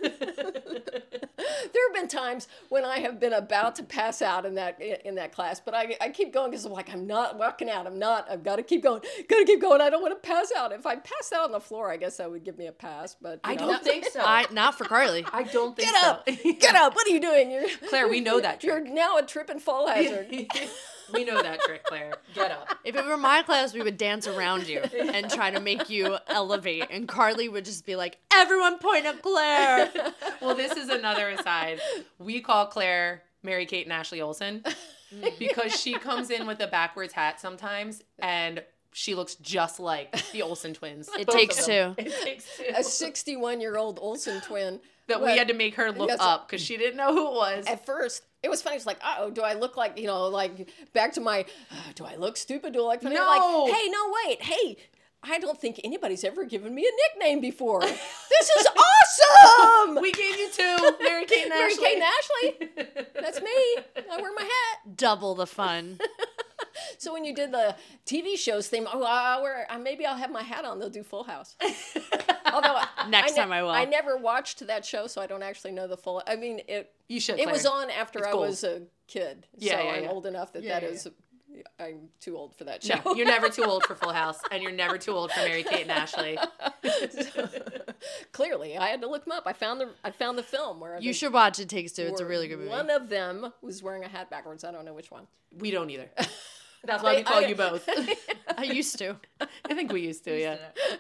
There have been times when I have been about to pass out in that in that class, but I, I keep going because I'm like, I'm not walking out. I'm not. I've got to keep going. Got to keep going. I don't want to pass out. If I pass out on the floor, I guess that would give me a pass. But I know. don't think so. I, not for Carly. I don't think Get so. up! Get up! What are you doing? You're, Claire, we know that You're trick. now a trip and fall hazard. We know that trick, Claire. Get up. If it were my class, we would dance around you and try to make you elevate. And Carly would just be like, everyone point at Claire. Well, this is another aside. We call Claire Mary Kate and Ashley Olsen because she comes in with a backwards hat sometimes and she looks just like the Olsen twins. It Both takes of two. them. It takes two. A sixty-one-year-old Olsen twin. That we had to make her look Yes. up because she didn't know who it was. At first, it was funny. It's like, oh, do I look like, you know, like back to my, uh, do I look stupid? Do I look funny? I'm No. like, hey, no, wait. Hey, I don't think anybody's ever given me a nickname before. This is awesome. We gave you two, Mary Kate and Mary Ashley. Kate and Ashley. That's me. I wear my hat. Double the fun. So when you did the T V shows theme, oh, I'll wear, uh, maybe I'll have my hat on. They'll do Full House. Although Next I time I will. I never watched that show, so I don't actually know the full. I mean, it. You should. It Claire. was on after It's I gold. was a kid, Yeah, so yeah, I'm yeah. old enough that Yeah, that yeah, is I'm too old for that show. No, you're never too old for Full House, and you're never too old for Mary-Kate and Ashley. Clearly, I had to look them up. I found the I found the film where You they should watch It Takes Two. It's a were- really good movie. One of them was wearing a hat backwards. I don't know which one. We don't either. That's why we I- call I- you both. I used to. I think we used to, yeah.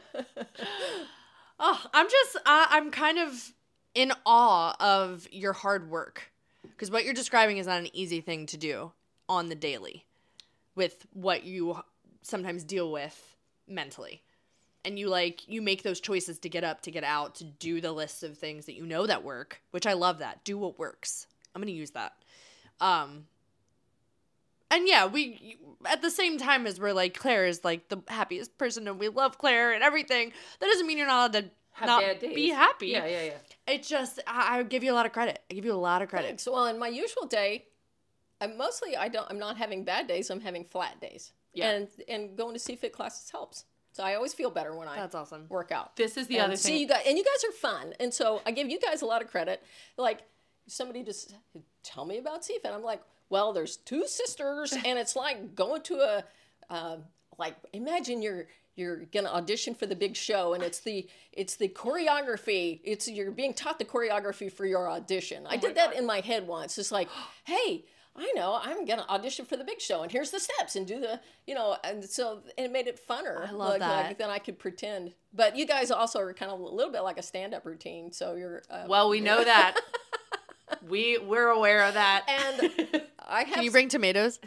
Oh, I'm just, uh, I'm kind of in awe of your hard work. Because what you're describing is not an easy thing to do on the daily with what you sometimes deal with mentally. And you like, you make those choices to get up, to get out, to do the list of things that you know that work, which I love that. Do what works. I'm going to use that. Um, and yeah, we, at the same time as we're like, Claire is like the happiest person and we love Claire and everything, that doesn't mean you're not allowed to Have not bad days. be happy. Yeah, yeah, yeah. It just, I, I give you a lot of credit. I give you a lot of credit. Thanks. Well, in my usual day, I'm mostly I don't I'm not having bad days. I'm having flat days. Yeah. And and going to C F I T classes helps. So I always feel better when I That's awesome. work out. This is the and other see thing. you guys, and you guys are fun, and so I give you guys a lot of credit. Like somebody just tell me about C F I T. I'm like, well, there's two sisters, and it's like going to a uh, like imagine you're you're gonna audition for the big show, and it's the it's the choreography. It's you're being taught the choreography for your audition. I did that in my head once. It's like, hey. I know I'm gonna audition for the big show, and here's the steps, and do the, you know, and so and it made it funner. I love like, that. Like, then I could pretend. But you guys also are kind of a little bit like a stand-up routine, so you're. Uh, Well, we know that. we we're aware of that. and I have. Can you bring tomatoes?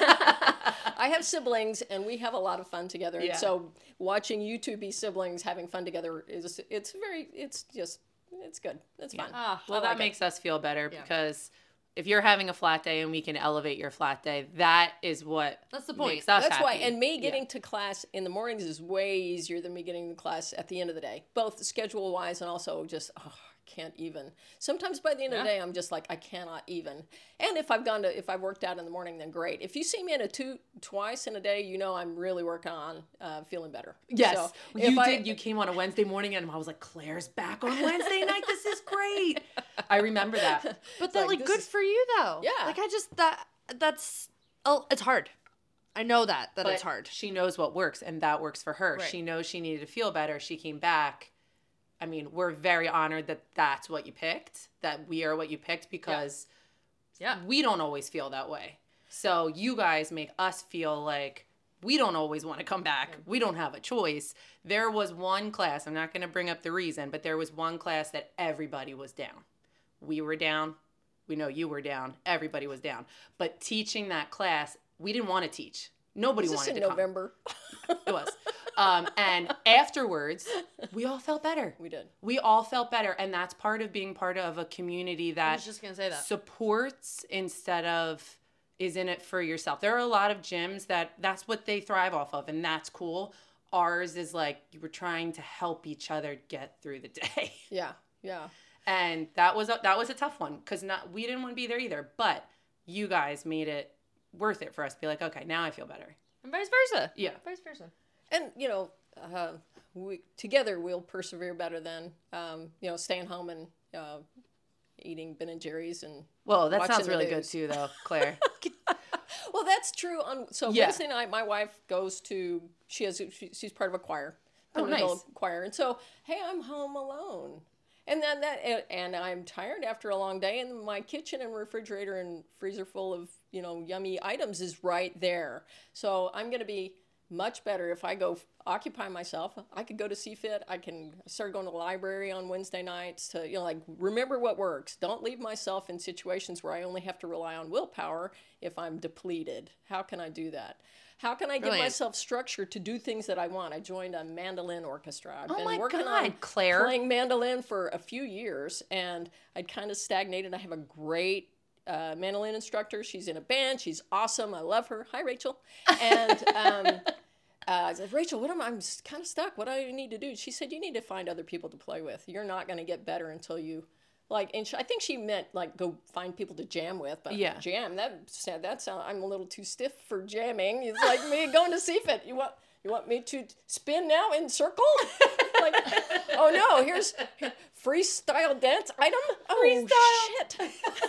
I have siblings, and we have a lot of fun together. Yeah. And so watching you two be siblings having fun together is it's very it's just it's good. It's fun. Ah, Well, I that like it. makes us feel better Yeah. because if you're having a flat day and we can elevate your flat day, that is what That's the point. makes us That's why, happy. and me Yeah. getting to class in the mornings is way easier than me getting to class at the end of the day, both schedule wise and also just oh, I can't even. Sometimes by the end of the day, I'm just like I cannot even. And if I've gone to if I've worked out in the morning, then great. If you see me in a two twice in a day, you know I'm really working on uh, feeling better. Yes, So you if I- did. You came on a Wednesday morning, and I was like, "Claire's back on Wednesday night. This is great." I remember that. But that, like, like, this good is- for you, though. Yeah. Like, I just, that, that's, oh, it's hard. I know that, that it's But hard. She knows what works, and that works for her. Right. She knows she needed to feel better. She came back. I mean, we're very honored that that's what you picked, that we are what you picked, because Yeah. we don't always feel that way. So you guys make us feel like we don't always want to come back. We don't have a choice. There was one class, I'm not going to bring up the reason, but there was one class that everybody was down. We were down. We know you were down. Everybody was down. But teaching that class, we didn't want to teach. Nobody Is this wanted in to come. November? It was. Um, and afterwards, we all felt better. We did. We all felt better. And that's part of being part of a community I that was just going to say that. supports instead of is in it for yourself. There are a lot of gyms that that's what they thrive off of, and that's cool. Ours is like you were trying to help each other get through the day. Yeah. Yeah. And that was a, that was a tough one because not we didn't want to be there either. But you guys made it worth it for us to be like, okay, now I feel better. And vice versa. Yeah. Vice versa. And you know, uh, we together we'll persevere better than um, you know staying home and uh, eating Ben and Jerry's and. Well, that Watching sounds the really good news. too, though, Claire. Well, that's true. On so Yeah. Wednesday night, my wife goes to she has she, she's part of a choir, Oh, Ponyville nice. choir, and so hey, I'm home alone, and then that and, and I'm tired after a long day, and my kitchen and refrigerator and freezer full of you know yummy items is right there. So I'm gonna be much better if I go f- occupy myself. I could go to C F I T. I can start going to the library on Wednesday nights to, you know, like remember what works. Don't leave myself in situations where I only have to rely on willpower if I'm depleted. How can I do that? How can I give Brilliant. myself structure to do things that I want? I joined a mandolin orchestra. I've Oh been my working God, on Claire. playing mandolin for a few years, and I'd kind of stagnated. I have a great uh, mandolin instructor. She's in a band. She's awesome. I love her. Hi, Rachel. And um, uh, I said, Rachel, what am I? I'm kind of stuck. What do I need to do? She said, you need to find other people to play with. You're not going to get better until you, like, and she, I think she meant like go find people to jam with. But Yeah. jam that said that sound. I'm a little too stiff for jamming. It's like me going to C F I T. You want you want me to spin now in circle? Like, Oh no, here's freestyle dance item. Oh shit.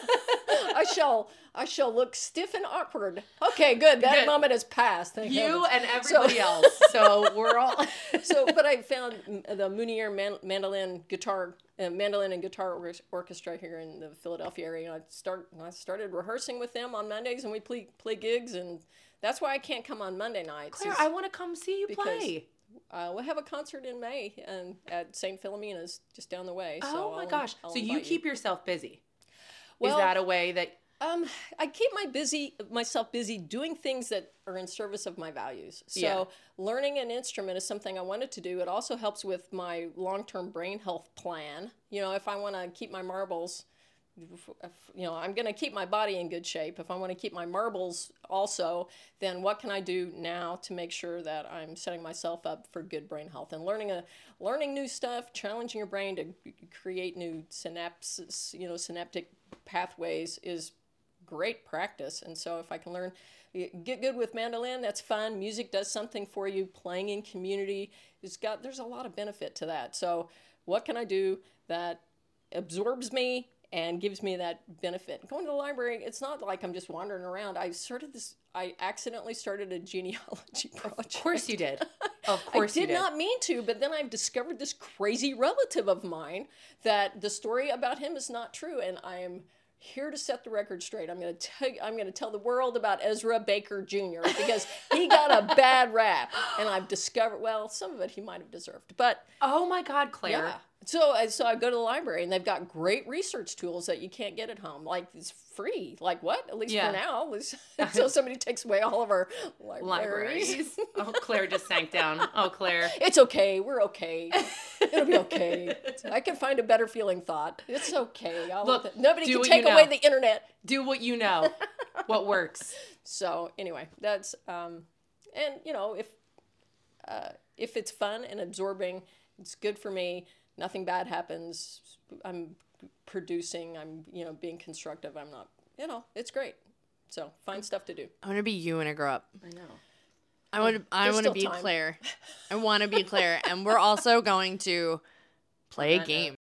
I shall I shall look stiff and awkward. Okay, good. That Good. moment has passed. Thank You heavens. and everybody else. So we're all. So, but I found m- the Munier man- mandolin guitar, uh, mandolin and guitar or- orchestra here in the Philadelphia area. And I start, I started rehearsing with them on Mondays, and we play play gigs, and that's why I can't come on Monday nights. Claire, is, I want to come see you because- play. uh, we'll have a concert in May, and at Saint Philomena's just down the way. Oh so my I'll- gosh. I'll So you invite keep yourself busy. Well- Is that a way that Um, I keep my busy myself busy doing things that are in service of my values. So Yeah. learning an instrument is something I wanted to do. It also helps with my long-term brain health plan. You know, if I want to keep my marbles, if, you know, I'm going to keep my body in good shape. If I want to keep my marbles also, then what can I do now to make sure that I'm setting myself up for good brain health and learning a learning new stuff, challenging your brain to create new synapses, you know, synaptic pathways is great practice. And so if I can learn, get good with mandolin, that's fun. Music does something for you. Playing in community, it's got, there's a lot of benefit to that. So what can I do that absorbs me and gives me that benefit? Going to the library, it's not like I'm just wandering around. I started this, I accidentally started a genealogy project. Of course you did. Of I course did, you did. not mean to, but then I've discovered this crazy relative of mine that the story about him is not true, and I am here to set the record straight. I'm going to tell I'm going to tell the world about Ezra Baker Junior because he got a bad rap, and I've discovered, well, some of it he might have deserved, but Oh my God, Claire. yeah. So I so I go to the library, and they've got great research tools that you can't get at home. Like, it's free. Like, what? At least Yeah. for now, at least until somebody takes away all of our libraries. Libraries. Oh, Claire just sank down. Oh, Claire. It's okay. We're okay. It'll be okay. I can find a better feeling thought. It's okay. I'll Look, let the- nobody do can what take you away know. the internet. Do what you know. What works. So anyway, that's um, and you know if uh, if it's fun and absorbing, it's good for me. Nothing bad happens. I'm producing. I'm you know being constructive. I'm not. You know, it's great. So find stuff to do. I want to be you when I grow up. I know. I want to. I There's want to still be time. Claire. I want to be Claire, and we're also going to play a that game.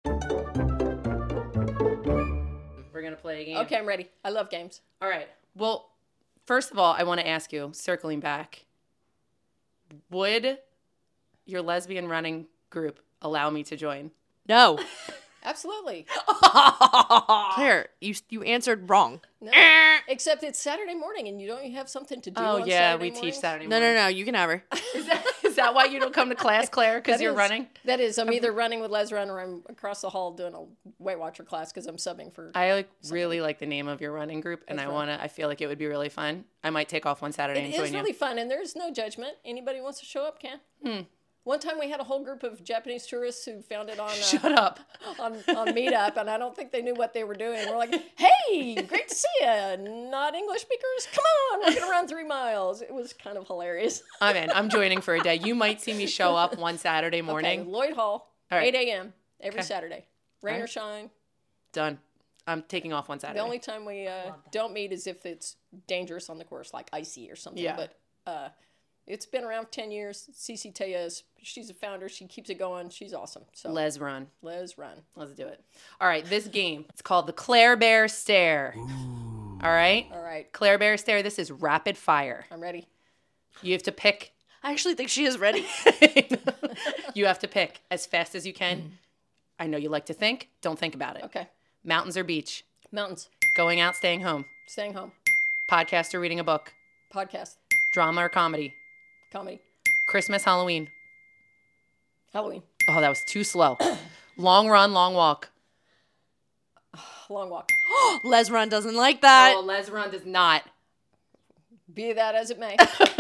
We're going to play a game. Okay, I'm ready. I love games. All right. Well, first of all, I want to ask you, circling back, would your lesbian running group allow me to join? No, Absolutely. Claire, you you answered wrong. No. Except it's Saturday morning, and you don't have something to do. Oh, on yeah, Saturday we mornings? teach Saturday No, morning. no, no. You can have her. Is that, is that why you don't come to class, Claire? Because That you're is- running? That is, I'm either running with Les Run or I'm across the hall doing a Weight Watcher class because I'm subbing for. I like really like the name of your running group, and That's I right. want to. I feel like it would be really fun. I might take off one Saturday It and is join really you. fun, and there's no judgment. Anybody who wants to show up can. Hmm. One time we had a whole group of Japanese tourists who found it on uh, Shut up. on, on Meetup, and I don't think they knew what they were doing. We're like, hey, great to see you. Not English speakers? Come on, we're going to run three miles. It was kind of hilarious. I'm in. I'm joining for a day. You might see me show up one Saturday morning. Okay, Lloyd Hall, All right. eight a.m. every Okay. Saturday. Rain All or right. shine. Done. I'm taking off one Saturday. The only time we uh, don't meet is if it's dangerous on the course, like icy or something. Yeah. But uh, it's been around ten years. Cece Tejas, she's a founder. She keeps it going. She's awesome. So Les run. Les Run. Let's do it. All right, this game. It's called the Claire Bear Stare. All right? All right, Claire Bear Stare. This is rapid fire. I'm ready. You have to pick. I actually think she is ready. You have to pick as fast as you can. I know you like to think. Don't think about it. Okay. Mountains or beach? Mountains. Going out, staying home? Staying home. Podcast or reading a book? Podcast. Drama or comedy? Comedy. Christmas, Halloween? Halloween. Oh, that was too slow. Long run, long walk. Long walk. Les Run doesn't like that. Oh, Les Run does not. Be that as it may.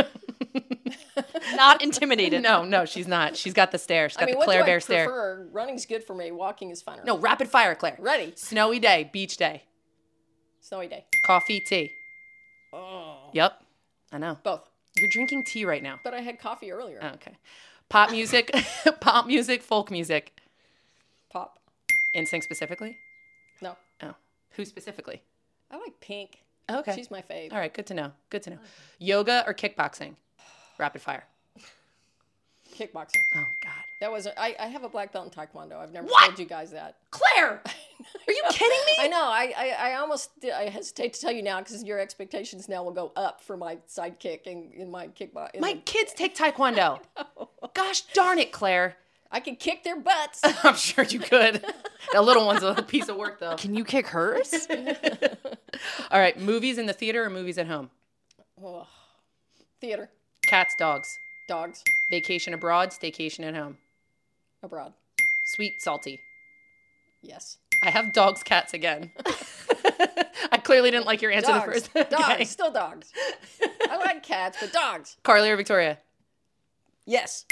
Not intimidated. No, no, she's not. She's got the stare. She's got I mean, the what Claire do Bear I stare. prefer? Running's good for me. Walking is funner. No, rapid fire, Claire. Ready. Snowy day, beach day. Snowy day. Coffee, tea. Oh. Yep. I know. Both. You're drinking tea right now. But I had coffee earlier. Oh, okay. Pop music, pop music, folk music. Pop. N Sync specifically? No. Oh. Who specifically? I like Pink. Okay. She's my fave. All right, good to know. Good to know. Yoga or kickboxing? Rapid fire. Kickboxing. Oh, God. That was I, I have a black belt in Taekwondo. I've never What? told you guys that. Claire! Are you kidding me? I know. I, I, I almost did- I hesitate to tell you now because your expectations now will go up for my sidekick in, in my kickbox. My kids take Taekwondo. Gosh darn it, Claire. I can kick their butts. I'm sure you could. That little one's a piece of work, though. Can you kick hers? All right, movies in the theater or movies at home? Oh. Theater. Cats, dogs. Dogs. Vacation abroad, staycation at home. Abroad. Sweet, salty. Yes. I have dogs, cats again. I clearly didn't like your answer Dogs. the first Dogs. Okay. Still dogs. I like cats, but dogs. Carly or Victoria? Yes.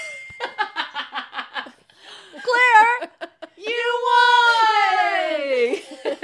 Claire, you won! Yay!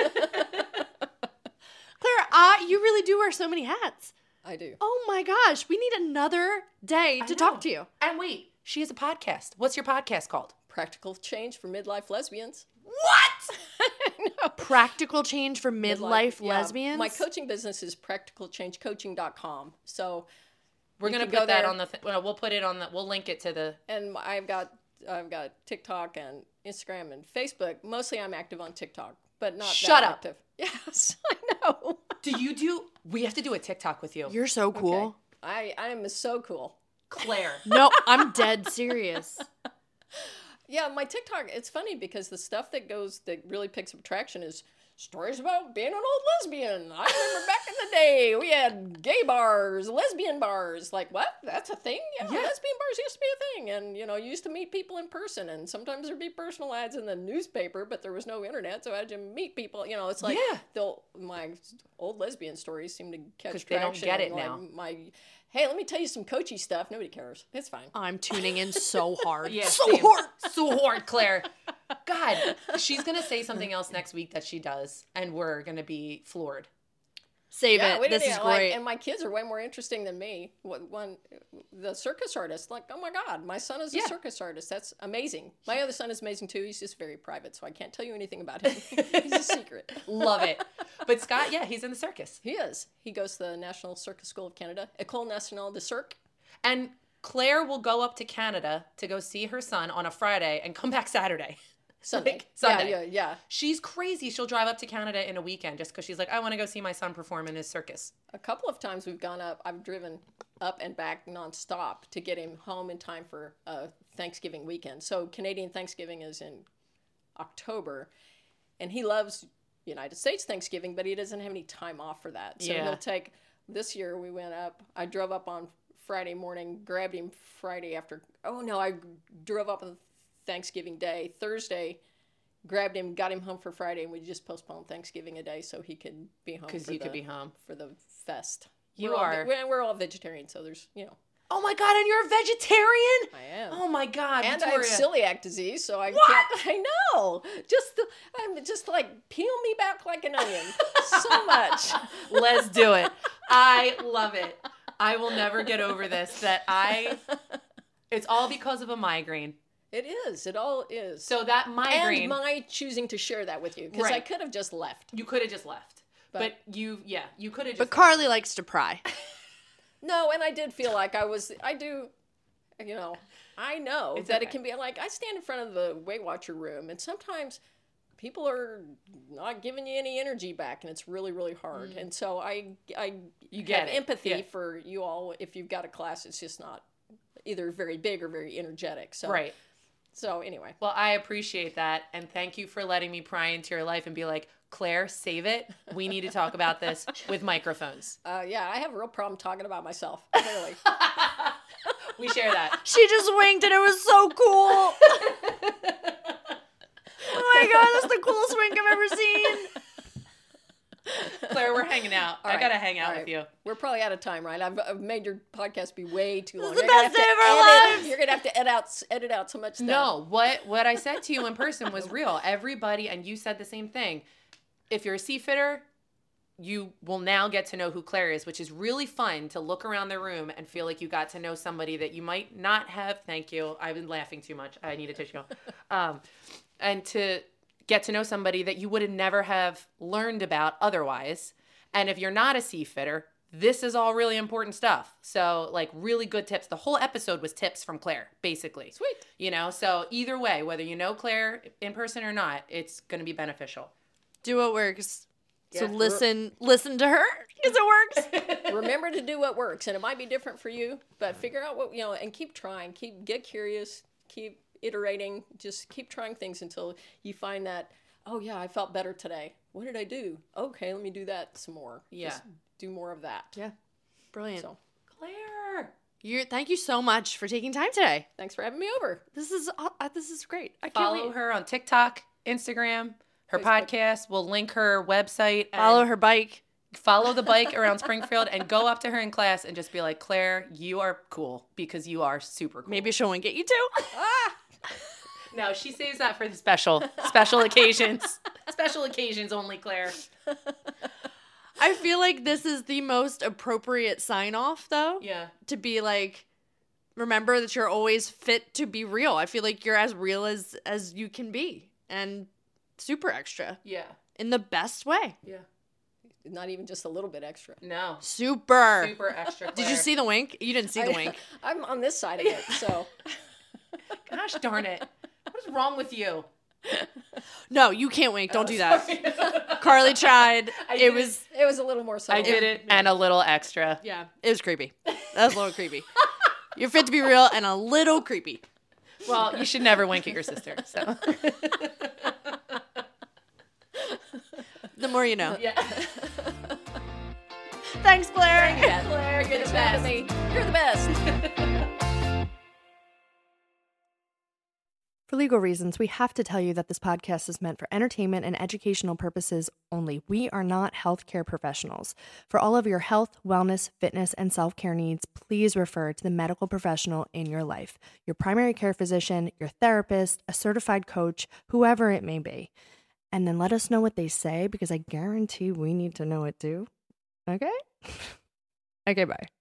Claire, uh, you really do wear so many hats. I do. Oh my gosh, we need another day to know. talk to you. And wait, she has a podcast. What's your podcast called? Practical change for midlife lesbians. What? No. Practical change for midlife Yeah, lesbians. My coaching business is practical change coaching dot com. So We're you gonna can put go that there. on the. Th- well, we'll put it on the. We'll link it to the. and I've got I've got TikTok and Instagram and Facebook. Mostly I'm active on TikTok, but not Shut that up. active. Yes, I know. Do you do? We have to do a TikTok with you, You're so cool. Okay. I I am so cool. Claire. No, I'm dead serious. Yeah, my TikTok, it's funny because the stuff that goes, that really picks up traction is stories about being an old lesbian. I remember back in the day, we had gay bars, lesbian bars. Like, what? That's a thing? Yeah, Yeah. lesbian bars used to be a thing. And, you know, you used to meet people in person. And sometimes there'd be personal ads in the newspaper, but there was no internet. So I had to meet people. You know, it's like, Yeah. the, my old lesbian stories seem to catch 'Cause they don't traction. get it and, like, now. My, hey, let me tell you some coachy stuff. Nobody cares. It's fine. I'm tuning in so hard. Yeah, so same. hard. So hard, Claire. God, she's gonna say something else next week that she does, and we're gonna be floored. Save Yeah, it. we This didn't- is like, great. and my kids are way more interesting than me. What one, the circus artist? Like, oh my God, my son is a Yeah. circus artist. That's amazing. My other son is amazing too. He's just very private, so I can't tell you anything about him. He's a secret. Love it. But Scott, yeah, he's in the circus, He is. He goes to the National Circus School of Canada, École Nationale de Cirque. and Claire will go up to Canada to go see her son on a Friday and come back Saturday. Sunday. Like, Sunday. Yeah, yeah, yeah. She's crazy. She'll drive up to Canada in a weekend just because she's like, I want to go see my son perform in his circus. A couple of times we've gone up. I've driven up and back nonstop to get him home in time for uh, Thanksgiving weekend. So Canadian Thanksgiving is in October, and he loves United States Thanksgiving, but he doesn't have any time off for that. So Yeah. he'll take. This year we went up. I drove up on Friday morning, grabbed him Friday after. Oh no, I drove up on Thanksgiving Day. Thursday, grabbed him, got him home for Friday, and we just postponed Thanksgiving a day so he could be home. Because for you the- could be home. for the fest. You we're all, are. we're, we're all vegetarians, so there's, you know. Oh my God, and you're a vegetarian? I am. Oh my God, and Victoria. I have celiac disease, so I What? can't. I know. Just, the, I'm just like, peel me back like an onion. So much. Let's do it. I love it. I will never get over this. That I, it's all because of a migraine. It is. It all is. So that migraine, and my choosing to share that with you, because I Right. could have just left. you could have just left. But, But- you, yeah, you could have But just. Carly likes to pry. No, and I did feel like I was, I do, you know, I know It's that okay. it can be like, I stand in front of the Weight Watcher room, and sometimes people are not giving you any energy back, and it's really, really hard. And so I, I You get have it. empathy Yeah. for you all. If you've got a class, it's just not either very big or very energetic. So, Right. So anyway, Well, I appreciate that. And thank you for letting me pry into your life and be like, Claire, save it. We need to talk about this with microphones. uh, yeah, I have a real problem talking about myself. Clearly. We share that. She just winked and it was so cool. Oh my God, that's the coolest wink I've ever seen. Claire, we're hanging out. All I right. got to hang out All with right. you. We're probably out of time, right? I've, I've made your podcast be way too long. This is the You're gonna best have day to of our edit- lives. You're gonna have to edit out edit out so much stuff. No, what what I said to you in person was real. Everybody, and you said the same thing. If you're a seafitter, you will now get to know who Claire is, which is really fun to look around the room and feel like you got to know somebody that you might not have. Thank you. I've been laughing too much. I need a tissue. Um, and to get to know somebody that you would have never have learned about otherwise. And if you're not a seafitter, this is all really important stuff. So, like, really good tips. The whole episode was tips from Claire, basically. Sweet. You know, so either way, whether you know Claire in person or not, it's going to be beneficial. Do what works. So Yeah. listen, listen to her because it works. Remember to do what works, and it might be different for you, but figure out what, you know, and keep trying. Keep get curious. Keep iterating. Just keep trying things until you find that, oh yeah, I felt better today. What did I do? Okay, let me do that some more. Yeah. Just do more of that. Yeah, brilliant. So, Claire. You, thank you so much for taking time today. thanks for having me over. This is uh, this is great. I can't Follow wait. her on TikTok, Instagram, her Facebook. podcast. We'll link her website. and Follow her bike. Follow the bike around Springfield and go up to her in class and just be like, Claire, you are cool because you are super cool. Maybe she'll wink at you too. No, she saves that for the special, special occasions. Special occasions only, Claire. I feel like this is the most appropriate sign off, though. Yeah. To be like, remember that you're always fit to be real. I feel like you're as real as as you can be, and super extra Yeah. in the best way. Yeah. Not even just a little bit extra. No. Super. Super extra, Claire. Did you see the wink? You didn't see the I- wink. I'm on this side of it, so. Gosh darn it. What is wrong with you? No, you can't wink. Don't do that. Sorry. Carly tried. I It did was It was a little more subtle. I did it and a little extra. yeah. It was creepy. That was a little creepy. You're fit to be real and a little creepy. Well, you should never wink at your sister. So. The more you know. Yeah. Thanks, Claire. Yeah. Claire, you're Thanks the for having best. me. You're the best. For legal reasons, we have to tell you that this podcast is meant for entertainment and educational purposes only. We are not healthcare professionals. For all of your health, wellness, fitness, and self-care needs, please refer to the medical professional in your life, your primary care physician, your therapist, a certified coach, whoever it may be. And then let us know what they say, because I guarantee we need to know it too. Okay? Okay, bye.